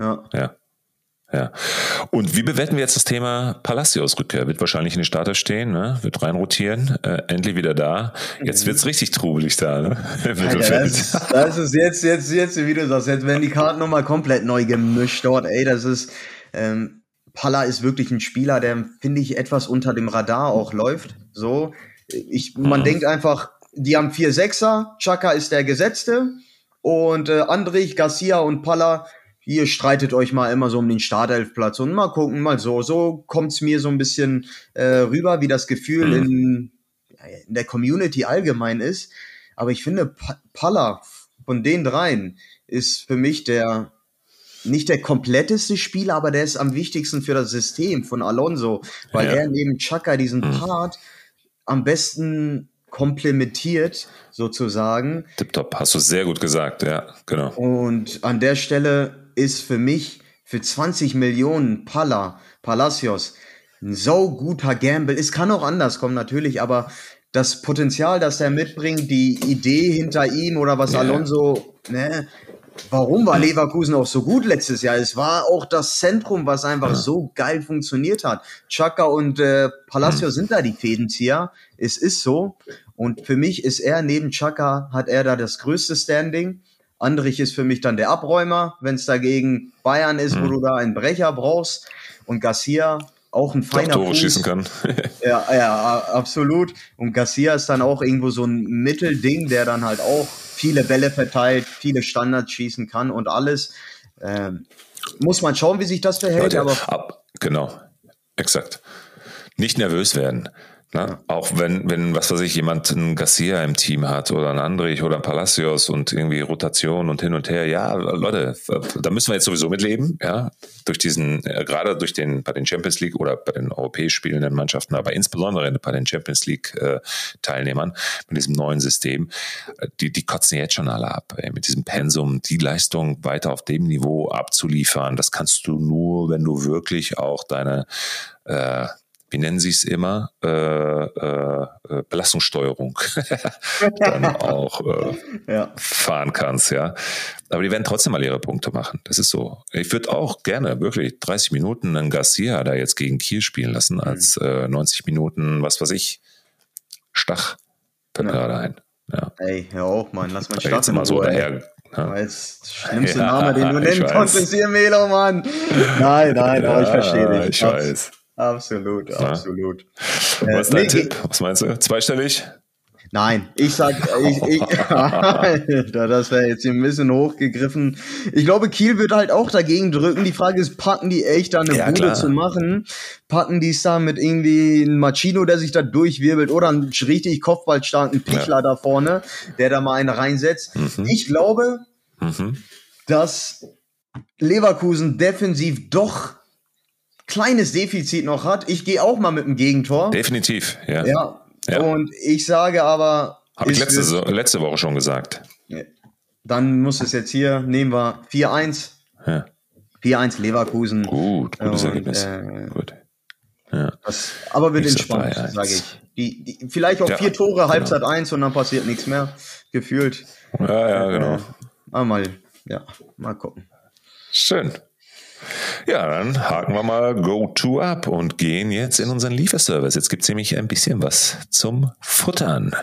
Ja. Und wie bewerten wir jetzt das Thema Palacios Rückkehr? Wird wahrscheinlich in die Starter stehen, ne? Wird reinrotieren, endlich wieder da. Jetzt wird's richtig trubelig da, ne? Alter, das ist jetzt, wie du sagst, jetzt werden die Karten nochmal komplett neu gemischt dort. Ey, das ist, Palla ist wirklich ein Spieler, der, finde ich, etwas unter dem Radar auch läuft. So, man denkt einfach, die haben 4 Sechser, Xhaka ist der Gesetzte. Und Andrich, Garcia und Palla, ihr streitet euch mal immer so um den Startelfplatz und mal gucken, mal so. So kommt's mir so ein bisschen rüber, wie das Gefühl in der Community allgemein ist. Aber ich finde, Palla von den dreien ist für mich nicht der kompletteste Spieler, aber der ist am wichtigsten für das System von Alonso, weil er neben Xhaka diesen Part am besten komplementiert, sozusagen. Tipptopp, hast du sehr gut gesagt, ja, genau. Und an der Stelle ist für mich für 20 Millionen Palacios ein so guter Gamble. Es kann auch anders kommen, natürlich, aber das Potenzial, das er mitbringt, die Idee hinter ihm oder was Alonso, warum war Leverkusen auch so gut letztes Jahr? Es war auch das Zentrum, was einfach so geil funktioniert hat. Xhaka und Palacios sind da die Fädenzieher. Es ist so. Und für mich ist er, neben Xhaka, hat er da das größte Standing. Andrich ist für mich dann der Abräumer, wenn es dagegen Bayern ist, wo du da einen Brecher brauchst. Und Garcia, auch ein feiner Tore Fuß. schießen kann. Ja, absolut. Und Garcia ist dann auch irgendwo so ein Mittelding, der dann halt auch viele Bälle verteilt, viele Standards schießen kann und alles. Muss man schauen, wie sich das verhält. Leute, genau, exakt. Nicht nervös werden. Na, auch wenn, was weiß ich, jemand einen Garcia im Team hat oder einen Andrich oder einen Palacios und irgendwie Rotation und hin und her. Ja, Leute, da müssen wir jetzt sowieso mitleben, ja, durch diesen, gerade bei den Champions League oder bei den europäisch spielenden Mannschaften, aber insbesondere bei den Champions League Teilnehmern mit diesem neuen System, die kotzen jetzt schon alle ab, mit diesem Pensum, die Leistung weiter auf dem Niveau abzuliefern. Das kannst du nur, wenn du wirklich auch deine wie nennen sie es immer, Belastungssteuerung dann auch fahren kannst, ja. Aber die werden trotzdem mal ihre Punkte machen. Das ist so. Ich würde auch gerne wirklich 30 Minuten einen Garcia da jetzt gegen Kiel spielen lassen, als 90 Minuten, was weiß ich, Stach fällt gerade ein. Ja. Ey, hör auf, Mann, lass mal jetzt immer so daher. Ja. Das schlimmste Name, den du nennen konntest hier, Melo, Mann. Nein, aber ich verstehe dich. Ich weiß. Absolut. Was ist dein Tipp? Was meinst du? Zweistellig? Nein, ich sag, Alter, das wäre jetzt hier ein bisschen hochgegriffen. Ich glaube, Kiel wird halt auch dagegen drücken. Die Frage ist, packen die echt da eine Bude zu machen? Packen die es da mit irgendwie einem Machino, der sich da durchwirbelt, oder einen richtig kopfballstarken Pichler da vorne, der da mal einen reinsetzt? Ich glaube, dass Leverkusen defensiv doch kleines Defizit noch hat. Ich gehe auch mal mit dem Gegentor. Definitiv, ja. Und ich sage aber... Habe ich letzte Woche schon gesagt. Dann muss es jetzt hier, nehmen wir 4-1. Ja. 4-1 Leverkusen. Gutes Ergebnis. Gut. Ja. Aber wird entspannt, sage ich. Vielleicht auch 4 Tore, Halbzeit 1 und dann passiert nichts mehr. Gefühlt. Ja, genau. Aber mal gucken. Schön. Ja, dann haken wir mal Go-To ab und gehen jetzt in unseren Lieferservice. Jetzt gibt es nämlich ein bisschen was zum Futtern.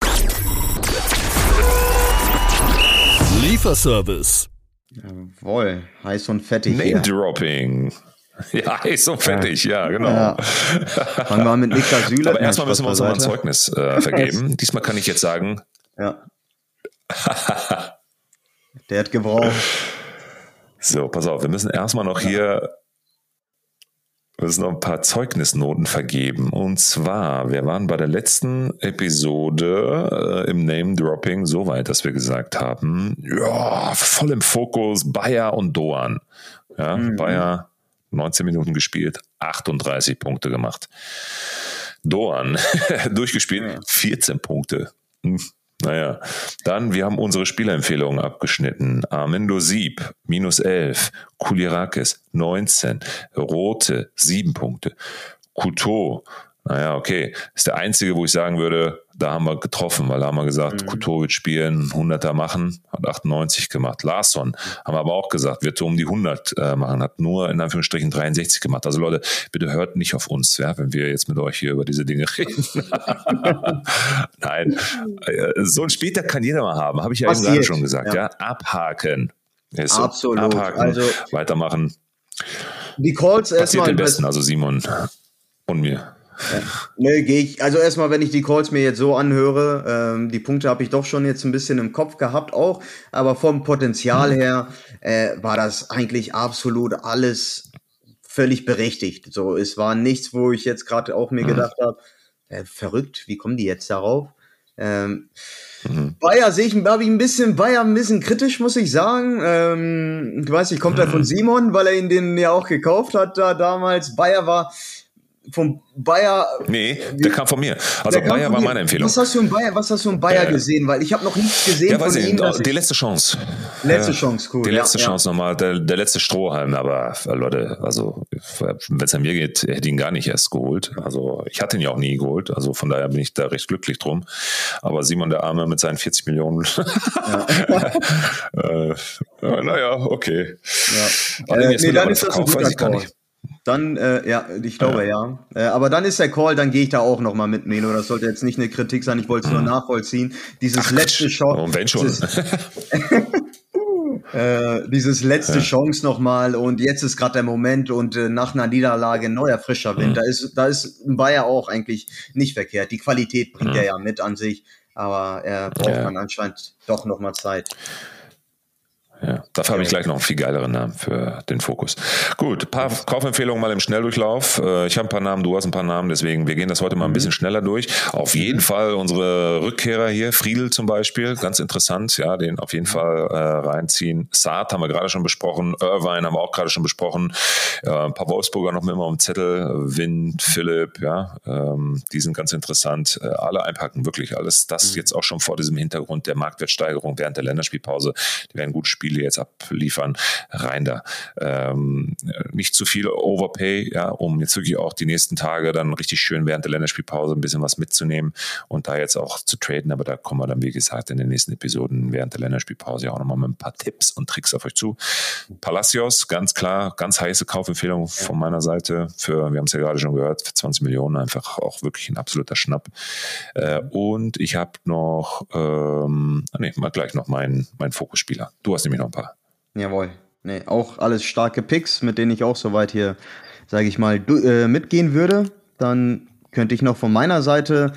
Lieferservice. Jawohl, heiß und fettig. Name-Dropping. Ja, heiß und fettig, ja, genau. Ja. Fangen wir mit Niklas Süle. Aber erstmal müssen wir uns mal ein Zeugnis vergeben. Diesmal kann ich jetzt sagen. Ja. Der hat gebraucht. So, pass auf, wir müssen erstmal noch ein paar Zeugnisnoten vergeben. Und zwar, wir waren bei der letzten Episode im Name-Dropping so weit, dass wir gesagt haben, ja, voll im Fokus Bayer und Doan. Ja, Bayer 19 Minuten gespielt, 38 Punkte gemacht. Doan durchgespielt, 14 Punkte. Naja, dann, wir haben unsere Spielerempfehlungen abgeschnitten. Armindo Sieb, -11. Kulirakis, 19. Rote, 7 Punkte. Couto, naja, okay. Ist der einzige, wo ich sagen würde, da haben wir getroffen, weil da haben wir gesagt, Couto wird spielen, 100er machen, hat 98 gemacht. Larsson haben wir aber auch gesagt, wird um die 100 machen, hat nur in Anführungsstrichen 63 gemacht. Also Leute, bitte hört nicht auf uns, ja, wenn wir jetzt mit euch hier über diese Dinge reden. Nein, so ein Spieltag kann jeder mal haben, habe ich ja eben gerade schon gesagt. Ja. Abhaken. Ist so. Absolut. Abhaken, also, weitermachen. Die Calls erstmal. Passiert den Besten, also Simon und mir. Ne, gehe ich. Also erstmal, wenn ich die Calls mir jetzt so anhöre, die Punkte habe ich doch schon jetzt ein bisschen im Kopf gehabt auch, aber vom Potenzial her war das eigentlich absolut alles völlig berechtigt. So, es war nichts, wo ich jetzt gerade auch mir gedacht habe, verrückt, wie kommen die jetzt darauf? Bayer habe ich ein bisschen kritisch, muss ich sagen. Ich weiß nicht, kommt er von Simon, weil er ihn den ja auch gekauft hat da damals. Bayer war vom Bayer. Nee, der kam von mir. Also Bayer war meine Empfehlung. Was hast du in Bayer gesehen? Weil ich habe noch nichts gesehen von ihm. Die letzte Chance. Letzte Chance, cool. Die letzte Chance nochmal, der letzte Strohhalm. Aber Leute, also wenn es an mir geht, hätte ich ihn gar nicht erst geholt. Also ich hatte ihn ja auch nie geholt. Also von daher bin ich da recht glücklich drum. Aber Simon der Arme mit seinen 40 Millionen. Naja, okay. Ja. Dann ist das ein guter Call. Dann, ich glaube, ja. Aber dann ist der Call, dann gehe ich da auch nochmal mit, Melo. Das sollte jetzt nicht eine Kritik sein, ich wollte es nur nachvollziehen. Dieses letzte Chance. Und wenn schon. Dieses letzte Chance nochmal und jetzt ist gerade der Moment und nach einer Niederlage ein neuer frischer Wind. Da ist Bayer auch eigentlich nicht verkehrt. Die Qualität bringt er ja mit an sich, aber er braucht dann anscheinend doch nochmal Zeit. Ja, dafür habe ich gleich noch einen viel geileren Namen für den Fokus. Gut, ein paar Kaufempfehlungen mal im Schnelldurchlauf. Ich habe ein paar Namen, du hast ein paar Namen, deswegen wir gehen das heute mal ein bisschen schneller durch. Auf jeden Fall unsere Rückkehrer hier, Friedl zum Beispiel, ganz interessant, ja, den auf jeden Fall reinziehen. Saad haben wir gerade schon besprochen, Irvine haben wir auch gerade schon besprochen, ein paar Wolfsburger noch mit immer am Zettel, Wind, Philipp, ja, die sind ganz interessant. Alle einpacken, wirklich alles. Das jetzt auch schon vor diesem Hintergrund der Marktwertsteigerung während der Länderspielpause. Die werden gute Spiele jetzt abliefern, rein da. Nicht zu viel Overpay, ja, um jetzt wirklich auch die nächsten Tage dann richtig schön während der Länderspielpause ein bisschen was mitzunehmen und da jetzt auch zu traden, aber da kommen wir dann, wie gesagt, in den nächsten Episoden während der Länderspielpause auch nochmal mit ein paar Tipps und Tricks auf euch zu. Palacios, ganz klar, ganz heiße Kaufempfehlung von meiner Seite wir haben es ja gerade schon gehört, für 20 Millionen einfach auch wirklich ein absoluter Schnapp. Und ich habe noch, mal gleich noch meinen Fokusspieler. Du hast nämlich noch ein paar. Jawohl. Nee, auch alles starke Picks, mit denen ich auch soweit hier, sage ich mal, mitgehen würde. Dann könnte ich noch von meiner Seite,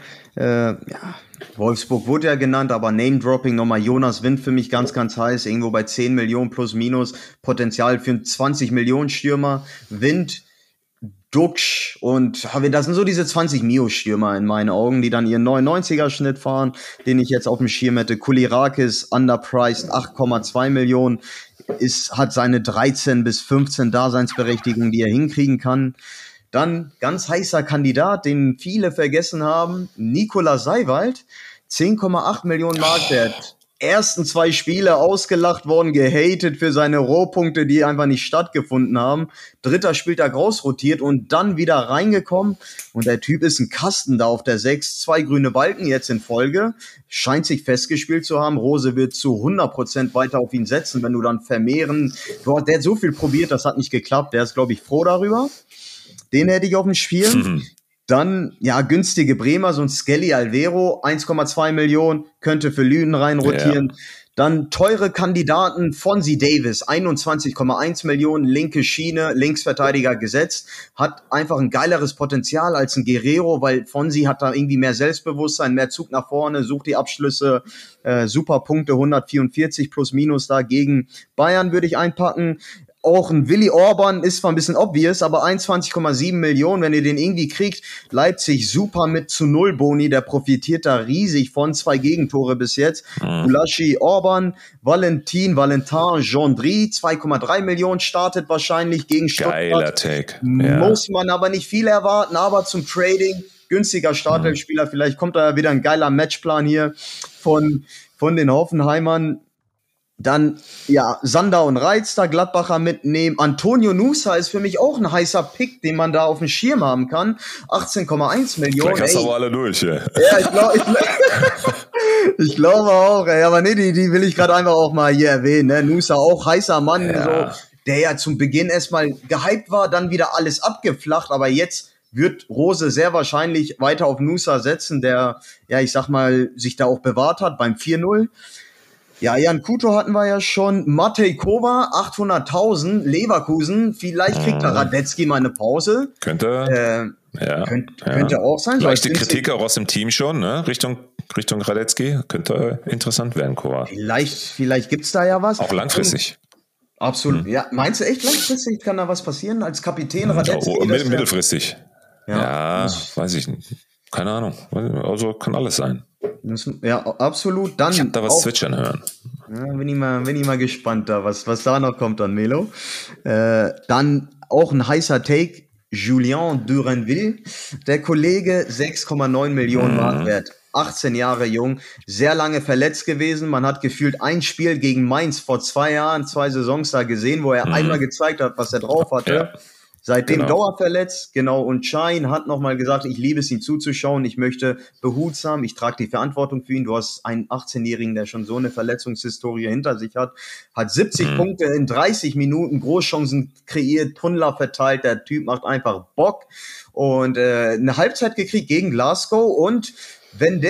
Wolfsburg wurde ja genannt, aber Name-Dropping nochmal Jonas Wind für mich ganz, ganz heiß. Irgendwo bei 10 Millionen plus minus. Potenzial für einen 20 Millionen Stürmer. Wind, Duxch und das sind so diese 20 Mio-Stürmer in meinen Augen, die dann ihren 99er-Schnitt fahren, den ich jetzt auf dem Schirm hätte. Kulirakis, underpriced, 8,2 Millionen, hat seine 13 bis 15 Daseinsberechtigungen, die er hinkriegen kann. Dann ganz heißer Kandidat, den viele vergessen haben, Nikola Seiwald, 10,8 Millionen Marktwert. Ersten 2 Spiele ausgelacht worden, gehatet für seine Rohpunkte, die einfach nicht stattgefunden haben. Dritter Spieltag rausrotiert und dann wieder reingekommen. Und der Typ ist ein Kasten da auf der 6. 2 grüne Balken jetzt in Folge. Scheint sich festgespielt zu haben. Rose wird zu 100% weiter auf ihn setzen, wenn du dann vermehren. Der hat so viel probiert, das hat nicht geklappt. Der ist, glaube ich, froh darüber. Den hätte ich auf dem Schirm. Dann, günstige Bremer, so ein Skelly Alvero, 1,2 Millionen, könnte für Lünen reinrotieren. Ja. Dann teure Kandidaten, Fonzie Davis, 21,1 Millionen, linke Schiene, Linksverteidiger gesetzt, hat einfach ein geileres Potenzial als ein Guerrero, weil Fonzie hat da irgendwie mehr Selbstbewusstsein, mehr Zug nach vorne, sucht die Abschlüsse, super Punkte, 144 plus minus da gegen Bayern würde ich einpacken. Auch ein Willi Orban ist zwar ein bisschen obvious, aber 21,7 Millionen, wenn ihr den irgendwie kriegt, Leipzig super mit zu 0 Boni, der profitiert da riesig von 2 Gegentore bis jetzt. Gulaschi, Orban, Valentin, Gendry, 2,3 Millionen startet wahrscheinlich gegen Stuttgart. Geiler Take. Muss man aber nicht viel erwarten, aber zum Trading, günstiger Startelfspieler, vielleicht kommt da wieder ein geiler Matchplan hier von den Hoffenheimern. Dann, Sander und Reitz da, Gladbacher mitnehmen. Antonio Nusa ist für mich auch ein heißer Pick, den man da auf dem Schirm haben kann. 18,1 Millionen. Vielleicht hast du aber alle durch, ja. Ja, ich glaube auch, ey. Aber nee, die will ich gerade einfach auch mal hier erwähnen, ne? Nusa auch heißer Mann, so, der ja zum Beginn erstmal gehypt war, dann wieder alles abgeflacht, aber jetzt wird Rose sehr wahrscheinlich weiter auf Nusa setzen, der, ich sag mal, sich da auch bewahrt hat beim 4-0. Ja, Jan Kuto hatten wir ja schon. Matej Kova, 800.000, Leverkusen. Vielleicht kriegt der Radetzky mal eine Pause. Könnte auch sein. Leichte Kritik auch aus dem Team schon, ne? Richtung Radetzky. Könnte interessant werden, Kova. Vielleicht gibt's da ja was. Auch langfristig. Absolut. Ja, meinst du echt langfristig? Kann da was passieren? Als Kapitän Radetzky? Mittelfristig. Ja, weiß ich nicht. Keine Ahnung. Also kann alles sein. Ja, absolut. Dann ich hab da was zwitschern hören. Ja, bin ich mal gespannt, da was da noch kommt dann, Melo. Dann auch ein heißer Take, Julien Duranville. Der Kollege, 6,9 Millionen Mark wert. 18 Jahre jung, sehr lange verletzt gewesen. Man hat gefühlt ein Spiel gegen Mainz vor 2 Jahren, 2 Saisons da gesehen, wo er einmal gezeigt hat, was er drauf hatte. Ja. Seitdem dauerverletzt, genau, und Schein hat nochmal gesagt, ich liebe es, ihm zuzuschauen, ich möchte behutsam, ich trage die Verantwortung für ihn. Du hast einen 18-Jährigen, der schon so eine Verletzungshistorie hinter sich hat 70 Punkte in 30 Minuten, Großchancen kreiert, Tunnler verteilt, der Typ macht einfach Bock und eine Halbzeit gekriegt gegen Glasgow und wenn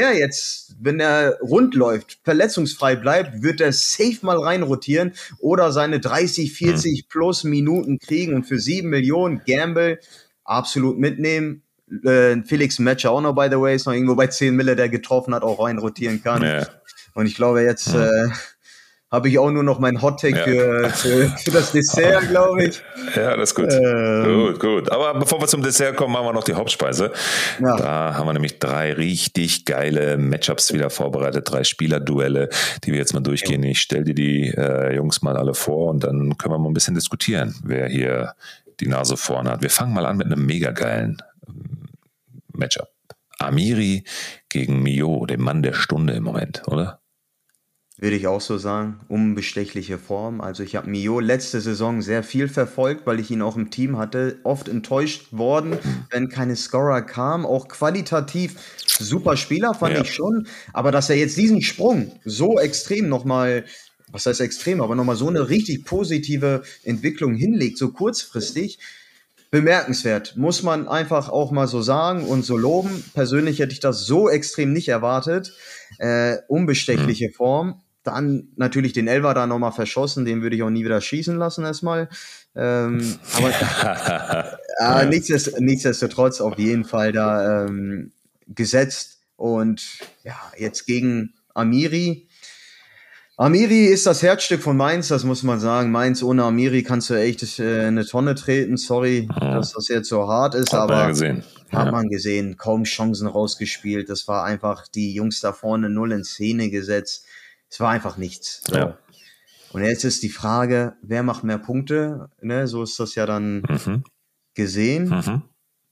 er rund läuft, verletzungsfrei bleibt, wird er safe mal reinrotieren oder seine 30, 40 plus Minuten kriegen und für 7 Millionen Gamble absolut mitnehmen. Felix Metscher auch noch, by the way, ist noch irgendwo bei 10 Mille, der getroffen hat, auch reinrotieren kann. Ja. Und ich glaube, jetzt habe ich auch nur noch meinen Hot-Take für das Dessert, glaube ich. Ja, das ist gut. Gut. Aber bevor wir zum Dessert kommen, machen wir noch die Hauptspeise. Ja. Da haben wir nämlich 3 richtig geile Matchups wieder vorbereitet, 3 Spielerduelle, die wir jetzt mal durchgehen. Ich stelle dir die Jungs mal alle vor und dann können wir mal ein bisschen diskutieren, wer hier die Nase vorne hat. Wir fangen mal an mit einem mega geilen Matchup. Amiri gegen Mio, dem Mann der Stunde im Moment, oder? Würde ich auch so sagen, unbestechliche Form. Also ich habe Mio letzte Saison sehr viel verfolgt, weil ich ihn auch im Team hatte. Oft enttäuscht worden, wenn keine Scorer kamen. Auch qualitativ super Spieler, fand ich schon. Aber dass er jetzt diesen Sprung so extrem nochmal, was heißt extrem, aber nochmal so eine richtig positive Entwicklung hinlegt, so kurzfristig, bemerkenswert. Muss man einfach auch mal so sagen und so loben. Persönlich hätte ich das so extrem nicht erwartet. Unbestechliche Form. Dann natürlich den Elfer da nochmal verschossen, den würde ich auch nie wieder schießen lassen erstmal. Aber nichtsdestotrotz auf jeden Fall da gesetzt. Und ja, jetzt gegen Amiri. Amiri ist das Herzstück von Mainz, das muss man sagen. Mainz ohne Amiri kannst du echt eine Tonne treten. Sorry, dass das jetzt so hart ist, hat man gesehen. Kaum Chancen rausgespielt. Das war einfach die Jungs da vorne null in Szene gesetzt. Es war einfach nichts. So. Ja. Und jetzt ist die Frage, wer macht mehr Punkte? Ne, so ist das ja dann gesehen.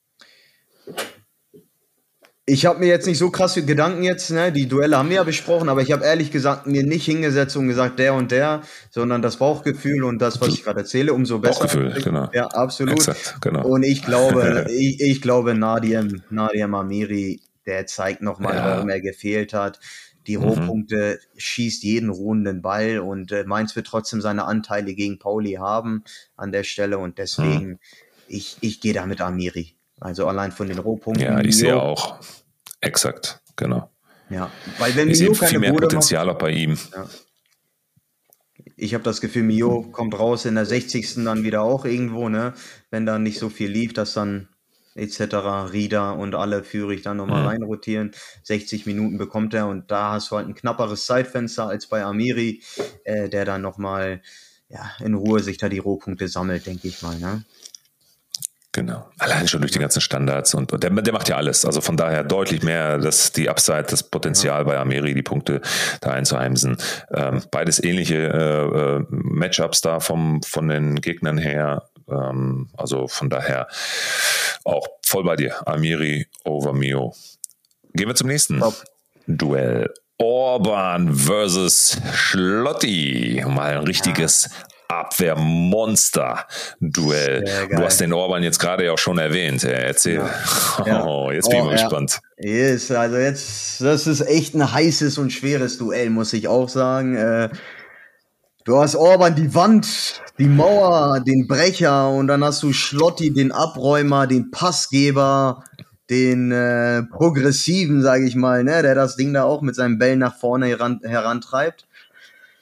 Ich habe mir jetzt nicht so krasse Gedanken jetzt, ne? Die Duelle haben wir ja besprochen, aber ich habe ehrlich gesagt mir nicht hingesetzt und gesagt, der und der, sondern das Bauchgefühl und das, was ich gerade erzähle, umso besser. Bauchgefühl, genau. Ja, absolut. Exakt, genau. Und ich glaube, ich glaube Nadim Amiri, der zeigt nochmal, warum er gefehlt hat. Die Rohpunkte, schießt jeden ruhenden Ball und Mainz wird trotzdem seine Anteile gegen Pauli haben an der Stelle und deswegen, ich gehe da mit Amiri. Also allein von den Rohpunkten. Ja, ich sehe auch. Exakt, genau. Ja, weil wenn ich sehe Mio viel mehr Potenzial macht, auch bei ihm. Ja. Ich habe das Gefühl, Mio kommt raus in der 60. dann wieder auch irgendwo, ne? Wenn da nicht so viel lief, dass dann etc. Rieder und alle Führig dann nochmal reinrotieren. 60 Minuten bekommt er und da hast du halt ein knapperes Zeitfenster als bei Amiri, der dann nochmal in Ruhe sich da die Rohpunkte sammelt, denke ich mal, ne? Genau. Allein schon durch die ganzen Standards und der macht ja alles. Also von daher deutlich mehr, dass die Upside, das Potenzial bei Amiri, die Punkte da einzuheimsen. Beides ähnliche Matchups da von den Gegnern her. Also von daher auch voll bei dir. Amiri over Mio. Gehen wir zum nächsten Duell. Orban versus Schlotti. Mal ein richtiges Abwehrmonster-Duell. Du hast den Orban jetzt gerade ja auch schon erwähnt. Erzähl. Ja. Jetzt bin ich mal gespannt. Yes, also jetzt, das ist echt ein heißes und schweres Duell, muss ich auch sagen. Du hast Orban die Wand, die Mauer, den Brecher und dann hast du Schlotti, den Abräumer, den Passgeber, den Progressiven, sage ich mal, ne, der das Ding da auch mit seinen Bällen nach vorne herantreibt.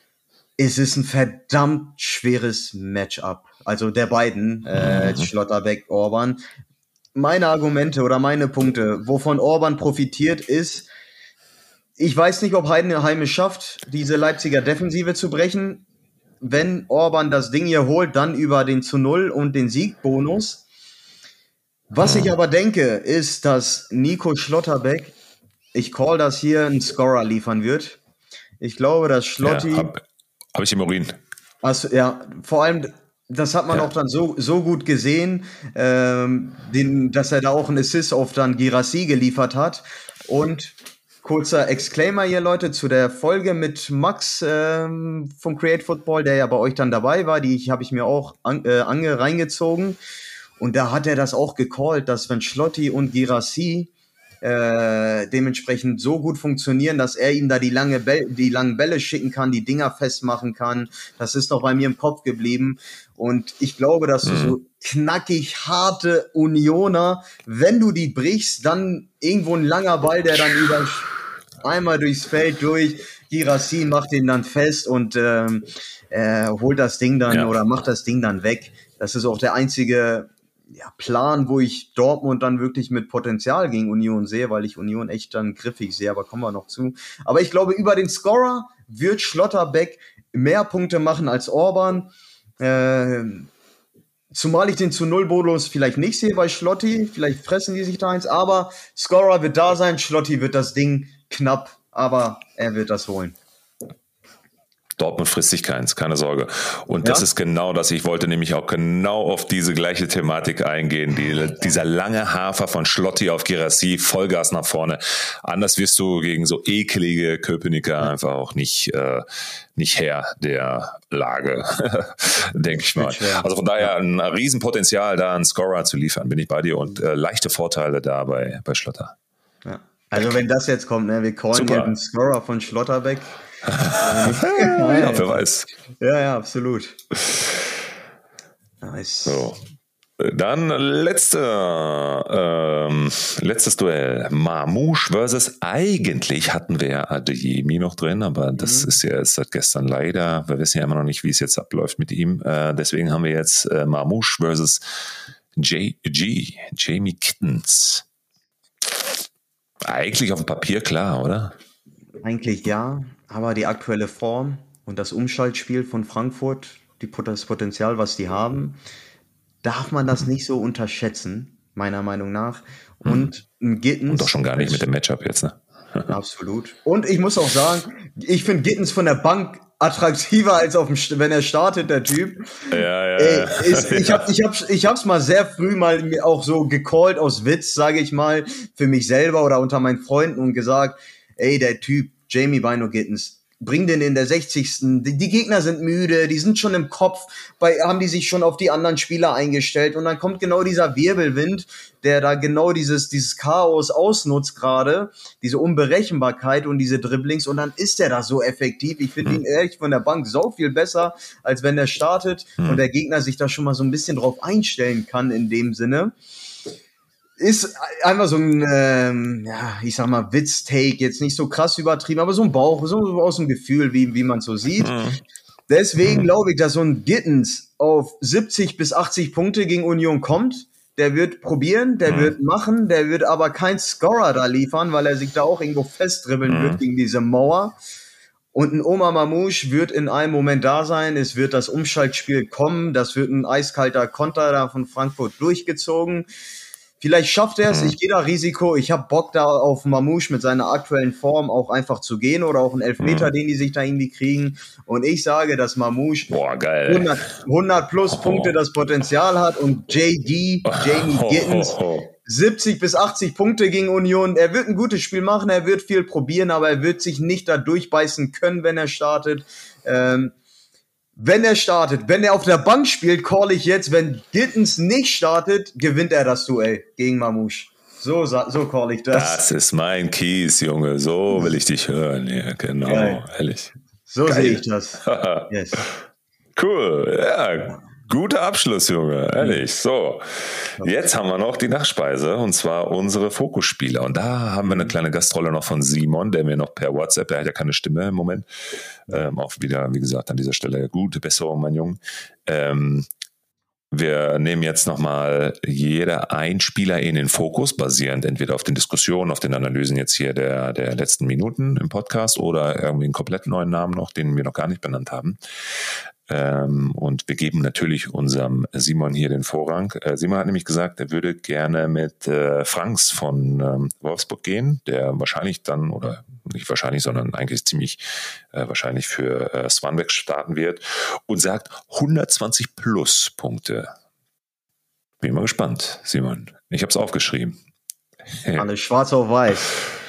es ist ein verdammt schweres Matchup. Also der beiden, Schlotterbeck, Orban. Meine Argumente oder meine Punkte, wovon Orban profitiert, ist, ich weiß nicht, ob Heidenheim es schafft, diese Leipziger Defensive zu brechen. Wenn Orban das Ding hier holt, dann über den zu 0 und den Siegbonus. Was ich aber denke, ist, dass Nico Schlotterbeck, ich call das hier, einen Scorer liefern wird. Ich glaube, dass Schlotti... Ja, hab ich im Urin. Also, ja, vor allem... Das hat man auch dann so gut gesehen, dass er da auch einen Assist auf dann Guirassy geliefert hat. Und kurzer Exclaimer hier, Leute, zu der Folge mit Max vom Create Football, der ja bei euch dann dabei war, die habe ich mir auch reingezogen. Und da hat er das auch gecallt, dass wenn Schlotti und Guirassy dementsprechend so gut funktionieren, dass er ihm da die langen Bälle schicken kann, die Dinger festmachen kann. Das ist noch bei mir im Kopf geblieben. Und ich glaube, dass du so knackig harte Unioner, wenn du die brichst, dann irgendwo ein langer Ball, der dann einmal durchs Feld durch, Guirassy macht den dann fest und holt das Ding dann oder macht das Ding dann weg. Das ist auch der einzige Plan, wo ich Dortmund dann wirklich mit Potenzial gegen Union sehe, weil ich Union echt dann griffig sehe, aber kommen wir noch zu. Aber ich glaube, über den Scorer wird Schlotterbeck mehr Punkte machen als Orban. Zumal ich den zu 0 Bonus vielleicht nicht sehe bei Schlotti, vielleicht fressen die sich da eins, aber Scorer wird da sein, Schlotti wird das Ding knapp, aber er wird das holen. Dortmund frisst sich keins, keine Sorge. Und das ist genau das. Ich wollte nämlich auch genau auf diese gleiche Thematik eingehen. Dieser lange Hafer von Schlotti auf Guirassy, Vollgas nach vorne. Anders wirst du gegen so ekelige Köpenicker einfach auch nicht Herr der Lage, denke ich mal. Also von daher ein Riesenpotenzial, da einen Scorer zu liefern, bin ich bei dir. Und leichte Vorteile da bei Schlotter. Ja. Also wenn das jetzt kommt, ne, wir callen hier einen Scorer von Schlotterbeck. Ja, wer weiß. Ja, absolut. Nice. So. Dann letztes Duell. Marmouche versus, eigentlich hatten wir ja Adeyemi noch drin, aber das ist ja jetzt seit gestern leider. Wir wissen ja immer noch nicht, wie es jetzt abläuft mit ihm. Deswegen haben wir jetzt Marmouche versus Jamie Kittens. Eigentlich auf dem Papier klar, oder? Eigentlich ja, aber die aktuelle Form und das Umschaltspiel von Frankfurt, das Potenzial, was die haben, darf man das nicht so unterschätzen, meiner Meinung nach. Und ein Gittens... Und doch schon gar nicht mit dem Matchup jetzt, ne? Absolut. Und ich muss auch sagen, ich finde Gittens von der Bank attraktiver als wenn er startet, der Typ. Ich hab's mal sehr früh mal auch so gecallt aus Witz, sage ich mal, für mich selber oder unter meinen Freunden und gesagt, ey, der Typ, Jamie Bino Gittens, bring den in der 60. Die Gegner sind müde, die sind schon im Kopf, haben die sich schon auf die anderen Spieler eingestellt und dann kommt genau dieser Wirbelwind, der da genau dieses Chaos ausnutzt gerade, diese Unberechenbarkeit und diese Dribblings und dann ist der da so effektiv. Ich finde ihn ehrlich von der Bank so viel besser, als wenn er startet und der Gegner sich da schon mal so ein bisschen drauf einstellen kann in dem Sinne. Ist einfach so ein, ich sag mal, Witz-Take, jetzt nicht so krass übertrieben, aber so ein Bauch, so aus dem Gefühl, wie man so sieht. Deswegen glaube ich, dass so ein Gittens auf 70 bis 80 Punkte gegen Union kommt. Der wird probieren, der wird machen, der wird aber kein Scorer da liefern, weil er sich da auch irgendwo festdribbeln wird gegen diese Mauer. Und ein Omar Marmouche wird in einem Moment da sein, es wird das Umschaltspiel kommen, das wird ein eiskalter Konter da von Frankfurt durchgezogen. Vielleicht schafft er es, ich gehe da Risiko, ich habe Bock da auf Marmouche mit seiner aktuellen Form auch einfach zu gehen oder auch einen Elfmeter, den die sich da irgendwie kriegen. Und ich sage, dass Marmouche 100 plus Punkte das Potenzial hat und Jamie Gittens 70 bis 80 Punkte gegen Union. Er wird ein gutes Spiel machen, er wird viel probieren, aber er wird sich nicht da durchbeißen können, wenn er startet. Wenn er auf der Bank spielt, call ich jetzt, wenn Gittens nicht startet, gewinnt er das Duell gegen Marmouche. So call ich das. Das ist mein Kies, Junge. So will ich dich hören. Ja, genau, ehrlich. So sehe ich das. Yes. Cool, ja. Guter Abschluss, Junge, ehrlich. So, jetzt haben wir noch die Nachspeise und zwar unsere Fokusspieler. Und da haben wir eine kleine Gastrolle noch von Simon, der mir noch per WhatsApp, der hat ja keine Stimme im Moment, auch wieder, wie gesagt, an dieser Stelle gute Besserung, mein Junge. Wir nehmen jetzt nochmal jeder ein Spieler in den Fokus, basierend entweder auf den Diskussionen, auf den Analysen jetzt hier der letzten Minuten im Podcast oder irgendwie einen komplett neuen Namen noch, den wir noch gar nicht benannt haben. Und wir geben natürlich unserem Simon hier den Vorrang. Simon hat nämlich gesagt, er würde gerne mit Franks von Wolfsburg gehen, der wahrscheinlich dann, oder nicht wahrscheinlich, sondern eigentlich ziemlich wahrscheinlich für Swanbeck starten wird und sagt 120 plus Punkte. Bin mal gespannt, Simon. Ich habe es aufgeschrieben. Alles schwarz auf weiß.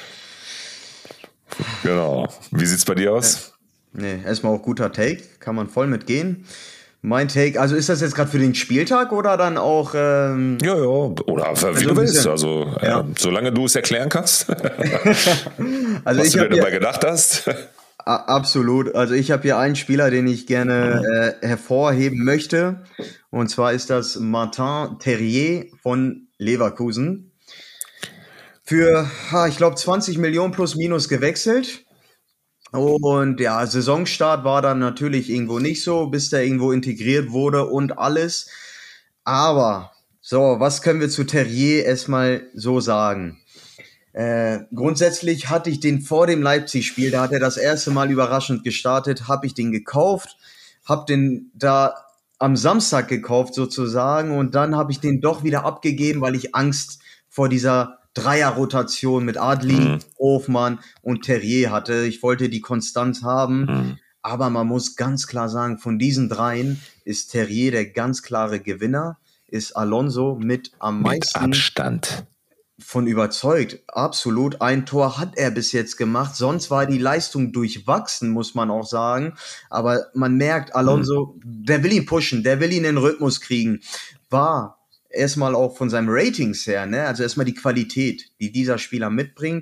Genau. Wie sieht's bei dir aus? Nee, erstmal auch guter Take, kann man voll mitgehen. Mein Take, also ist das jetzt gerade für den Spieltag oder dann auch... Ja, oder wie du willst, also ja. Solange du es erklären kannst, also was du dir dabei gedacht hast. Absolut, also ich habe hier einen Spieler, den ich gerne hervorheben möchte, und zwar ist das Martin Terrier von Leverkusen. Für, ich glaube, 20 Millionen plus minus gewechselt. Und ja, Saisonstart war dann natürlich irgendwo nicht so, bis der irgendwo integriert wurde und alles. Aber, so, was können wir zu Terrier erstmal so sagen? Grundsätzlich hatte ich den vor dem Leipzig-Spiel, da hat er das erste Mal überraschend gestartet, habe ich den gekauft, habe den da am Samstag gekauft sozusagen und dann habe ich den doch wieder abgegeben, weil ich Angst vor dieser Dreierrotation mit Adli, Hofmann und Terrier hatte. Ich wollte die Konstanz haben, aber man muss ganz klar sagen, von diesen dreien ist Terrier der ganz klare Gewinner, ist Alonso mit am meisten Abstand von überzeugt. Absolut, ein Tor hat er bis jetzt gemacht, sonst war die Leistung durchwachsen, muss man auch sagen, aber man merkt, Alonso, der will ihn pushen, der will ihn in den Rhythmus kriegen, war erstmal auch von seinem Ratings her, ne? Also erstmal die Qualität, die dieser Spieler mitbringt.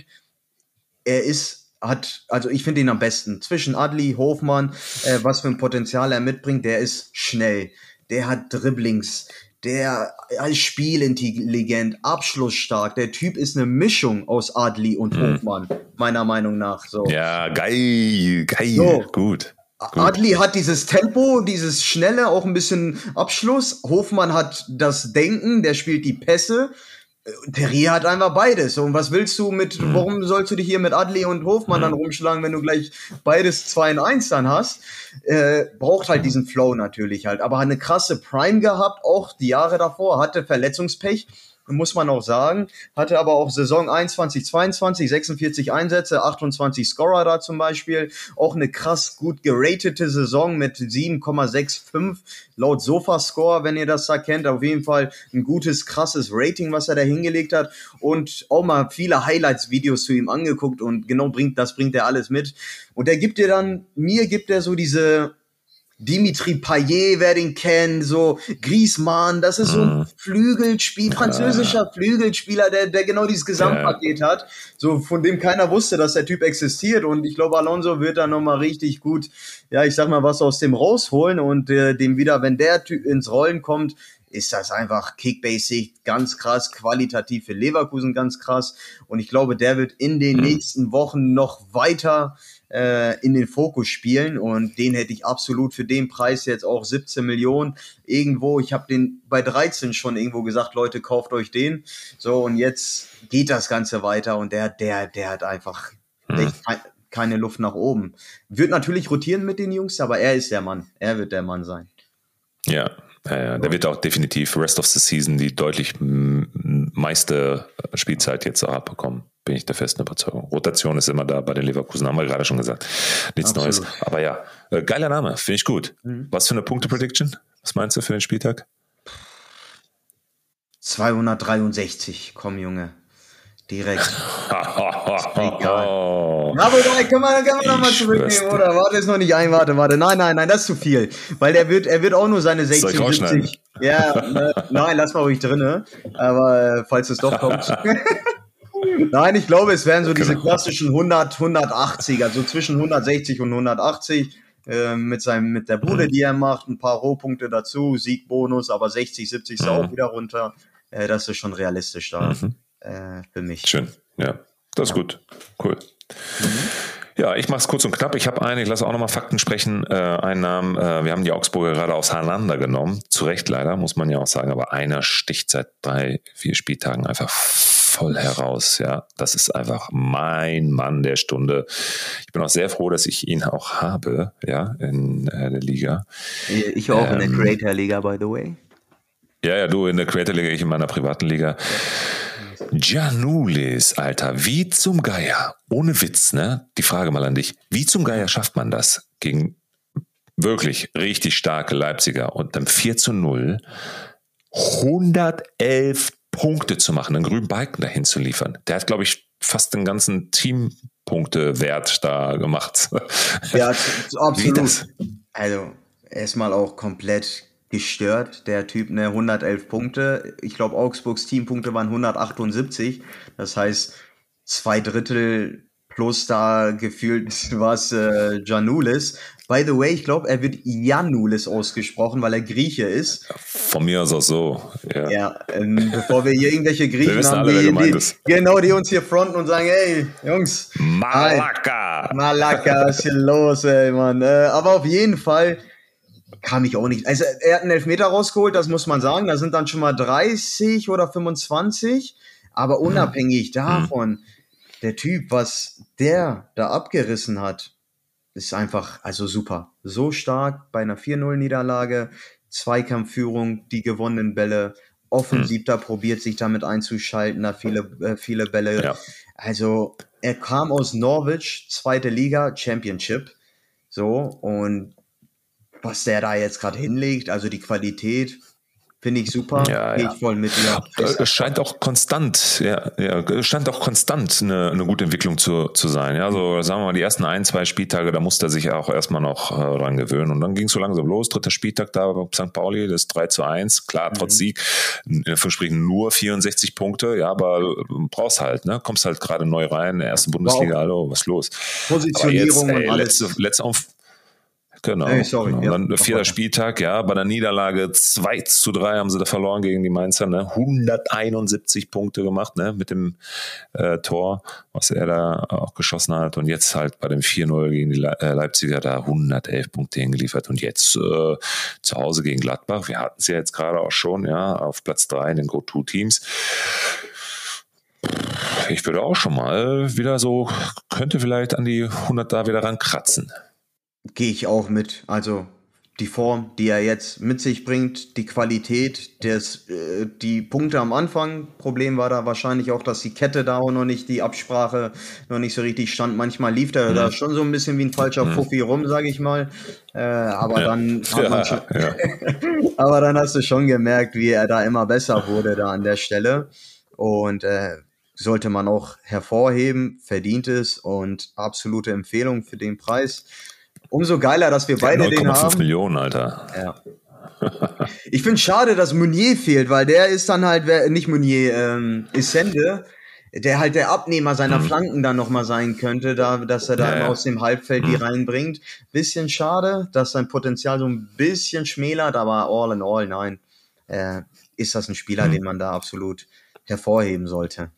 Also ich finde ihn am besten. Zwischen Adli, Hofmann, was für ein Potenzial er mitbringt, der ist schnell, der hat Dribblings, der ist spielintelligent, abschlussstark. Der Typ ist eine Mischung aus Adli und Hofmann, meiner Meinung nach. So. Ja, geil, so. Gut. Adli hat dieses Tempo, dieses Schnelle, auch ein bisschen Abschluss. Hofmann hat das Denken, der spielt die Pässe. Terrier hat einfach beides. Und was willst du warum sollst du dich hier mit Adli und Hofmann dann rumschlagen, wenn du gleich beides 2 in 1 dann hast? Braucht halt diesen Flow natürlich halt. Aber hat eine krasse Prime gehabt, auch die Jahre davor, hatte Verletzungspech. Muss man auch sagen, hatte aber auch Saison 21, 22, 46 Einsätze, 28 Scorer da zum Beispiel, auch eine krass gut geratete Saison mit 7,65 laut Sofascore, wenn ihr das da kennt, auf jeden Fall ein gutes, krasses Rating, was er da hingelegt hat und auch mal viele Highlights-Videos zu ihm angeguckt und genau bringt er alles mit und mir gibt er so diese Dimitri Payet, wer den kennt, so Griezmann, das ist so ein französischer Flügelspieler, der genau dieses Gesamtpaket hat, so von dem keiner wusste, dass der Typ existiert und ich glaube, Alonso wird da nochmal richtig gut, ja, ich sag mal, was aus dem rausholen und dem wieder, wenn der Typ ins Rollen kommt, ist das einfach Kickbase-Sicht ganz krass, qualitativ für Leverkusen ganz krass und ich glaube, der wird in den nächsten Wochen noch weiter in den Fokus spielen und den hätte ich absolut für den Preis jetzt auch 17 Millionen irgendwo, ich habe den bei 13 schon irgendwo gesagt, Leute, kauft euch den, so und jetzt geht das Ganze weiter und der hat einfach echt keine Luft nach oben. Wird natürlich rotieren mit den Jungs, aber er ist der Mann, er wird der Mann sein. Ja, der wird auch definitiv Rest of the Season die deutlich meiste Spielzeit jetzt auch abbekommen. Bin ich der festen Überzeugung. Rotation ist immer da bei den Leverkusen, haben wir gerade schon gesagt. Nichts Neues. Aber ja, geiler Name, finde ich gut. Was für eine Punkte-Prediction? Was meinst du für den Spieltag? 263, komm Junge. Direkt. Egal. Aber können wir nochmal zurücknehmen, oder? Warte, ist noch nicht ein, warte. Nein, das ist zu viel. Weil er wird auch nur seine 60, 70. Ja, nein, lass mal ruhig drin. Aber falls es doch kommt. Nein, ich glaube, es wären so diese klassischen 100, 180, also zwischen 160 und 180. mit der Bude, die er macht, ein paar Rohpunkte dazu, Siegbonus, aber 60, 70 ist auch wieder runter. Das ist schon realistisch da für mich. Schön, ja. Das ist gut. Cool. Ja, ich mache es kurz und knapp. Ich lasse auch nochmal Fakten sprechen. Einen Namen, wir haben die Augsburger gerade auseinandergenommen. Zu Recht leider, muss man ja auch sagen. Aber einer sticht seit 3-4 Spieltagen einfach voll heraus. Ja, das ist einfach mein Mann der Stunde. Ich bin auch sehr froh, dass ich ihn auch habe, ja, in der Liga. Ich auch in der Creator-Liga, by the way. Ja, du in der Creator-Liga, ich in meiner privaten Liga. Giannoulis, Alter, wie zum Geier, ohne Witz, ne? Die Frage mal an dich, wie zum Geier schafft man das gegen wirklich richtig starke Leipziger und dann 4-0 111 Punkte zu machen, einen grünen Balken dahin zu liefern? Der hat, glaube ich, fast den ganzen Teampunktewert da gemacht. Ja, absolut. Also erstmal auch komplett gestört, der Typ, 111 Punkte. Ich glaube, Augsburgs Teampunkte waren 178. Das heißt, 2/3 plus da gefühlt was Giannoulis. By the way, ich glaube, er wird Giannoulis ausgesprochen, weil er Grieche ist. Von mir aus auch so. Ja, bevor wir hier irgendwelche Griechen haben, alle, die uns hier fronten und sagen, hey, Jungs. Malaka, was ist hier los, ey, Mann. Aber auf jeden Fall kam ich auch nicht. Also er hat einen Elfmeter rausgeholt, das muss man sagen. Da sind dann schon mal 30 oder 25. Aber unabhängig davon, der Typ, was der da abgerissen hat, ist einfach, also super. So stark bei einer 4-0-Niederlage, Zweikampfführung, die gewonnenen Bälle, offensiv da probiert, sich damit einzuschalten, da viele Bälle. Ja. Also er kam aus Norwich, 2. Liga, Championship. So, und was der da jetzt gerade hinlegt, also die Qualität, finde ich super. Gehe ich voll mit dir. Es scheint auch konstant, eine gute Entwicklung zu sein. Ja, so sagen wir mal, die ersten 1-2 Spieltage, da musste er sich auch erstmal noch dran gewöhnen. Und dann ging es so langsam los. 3. Spieltag da bei St. Pauli, das 3-1, klar, trotz Sieg, in Anführungsstrichen nur 64 Punkte, ja, aber brauchst halt, ne? Kommst halt gerade neu rein, erste Bundesliga, hallo, was ist los? Positionierung und alles. Genau. Hey, sorry. Und dann 4. Spieltag, ja, bei der Niederlage 2-3 haben sie da verloren gegen die Mainzer, ne? 171 Punkte gemacht, ne? Mit dem Tor, was er da auch geschossen hat. Und jetzt halt bei dem 4-0 gegen die Leipziger da 111 Punkte hingeliefert. Und jetzt zu Hause gegen Gladbach, wir hatten es ja jetzt gerade auch schon, ja, auf Platz 3 in den Go-To-Teams. Ich würde auch schon mal wieder so, könnte vielleicht an die 100 da wieder rankratzen. Gehe ich auch mit. Also die Form, die er jetzt mit sich bringt, die Qualität, die Punkte am Anfang. Problem war da wahrscheinlich auch, dass die Kette da auch noch nicht, die Absprache noch nicht so richtig stand. Manchmal lief der da schon so ein bisschen wie ein falscher Fuffi rum, sage ich mal. Aber dann hat man schon, aber dann hast du schon gemerkt, wie er da immer besser wurde da an der Stelle. Und sollte man auch hervorheben, verdient es und absolute Empfehlung für den Preis. Umso geiler, dass wir beide den haben. 9,5 Millionen, Alter. Ja. Ich finde es schade, dass Meunier fehlt, weil der ist dann halt, nicht Meunier, Essende, der halt der Abnehmer seiner Flanken dann nochmal sein könnte, dass er dann aus dem Halbfeld die reinbringt. Bisschen schade, dass sein Potenzial so ein bisschen schmälert, aber all in all, nein, ist das ein Spieler, den man da absolut hervorheben sollte.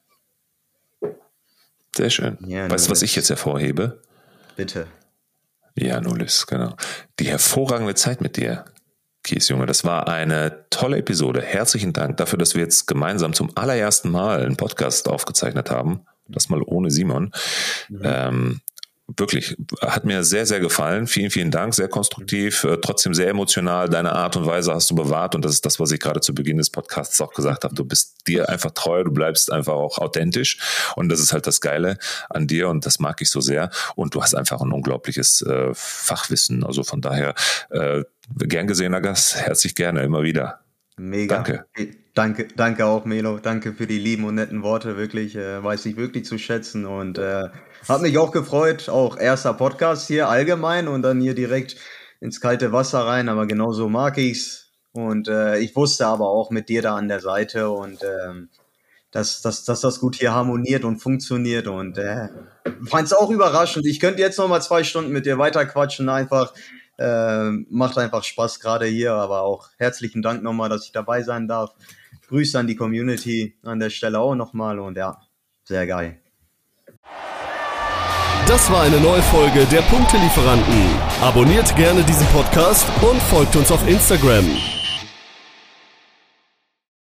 Sehr schön. Ja, weißt du, was ich jetzt hervorhebe? Bitte. Giannoulis, genau. Die hervorragende Zeit mit dir, Kies, Junge. Das war eine tolle Episode. Herzlichen Dank dafür, dass wir jetzt gemeinsam zum allerersten Mal einen Podcast aufgezeichnet haben. Das mal ohne Simon. Wirklich, hat mir sehr, sehr gefallen. Vielen, vielen Dank. Sehr konstruktiv, trotzdem sehr emotional. Deine Art und Weise hast du bewahrt und das ist das, was ich gerade zu Beginn des Podcasts auch gesagt habe. Du bist dir einfach treu, du bleibst einfach auch authentisch und das ist halt das Geile an dir und das mag ich so sehr und du hast einfach ein unglaubliches Fachwissen. Also von daher, gern gesehener Gast, herzlich gerne, immer wieder. Mega. Danke auch, Melo. Danke für die lieben und netten Worte. Wirklich, weiß ich wirklich zu schätzen und hat mich auch gefreut. Auch erster Podcast hier allgemein und dann hier direkt ins kalte Wasser rein. Aber genauso mag ich's. Und ich wusste aber auch mit dir da an der Seite und dass das gut hier harmoniert und funktioniert und fand es auch überraschend. Ich könnte jetzt noch mal 2 Stunden mit dir weiterquatschen, einfach macht einfach Spaß gerade hier, aber auch herzlichen Dank nochmal, dass ich dabei sein darf. Grüße an die Community an der Stelle auch nochmal und ja, sehr geil. Das war eine neue Folge der Punktelieferanten. Abonniert gerne diesen Podcast und folgt uns auf Instagram.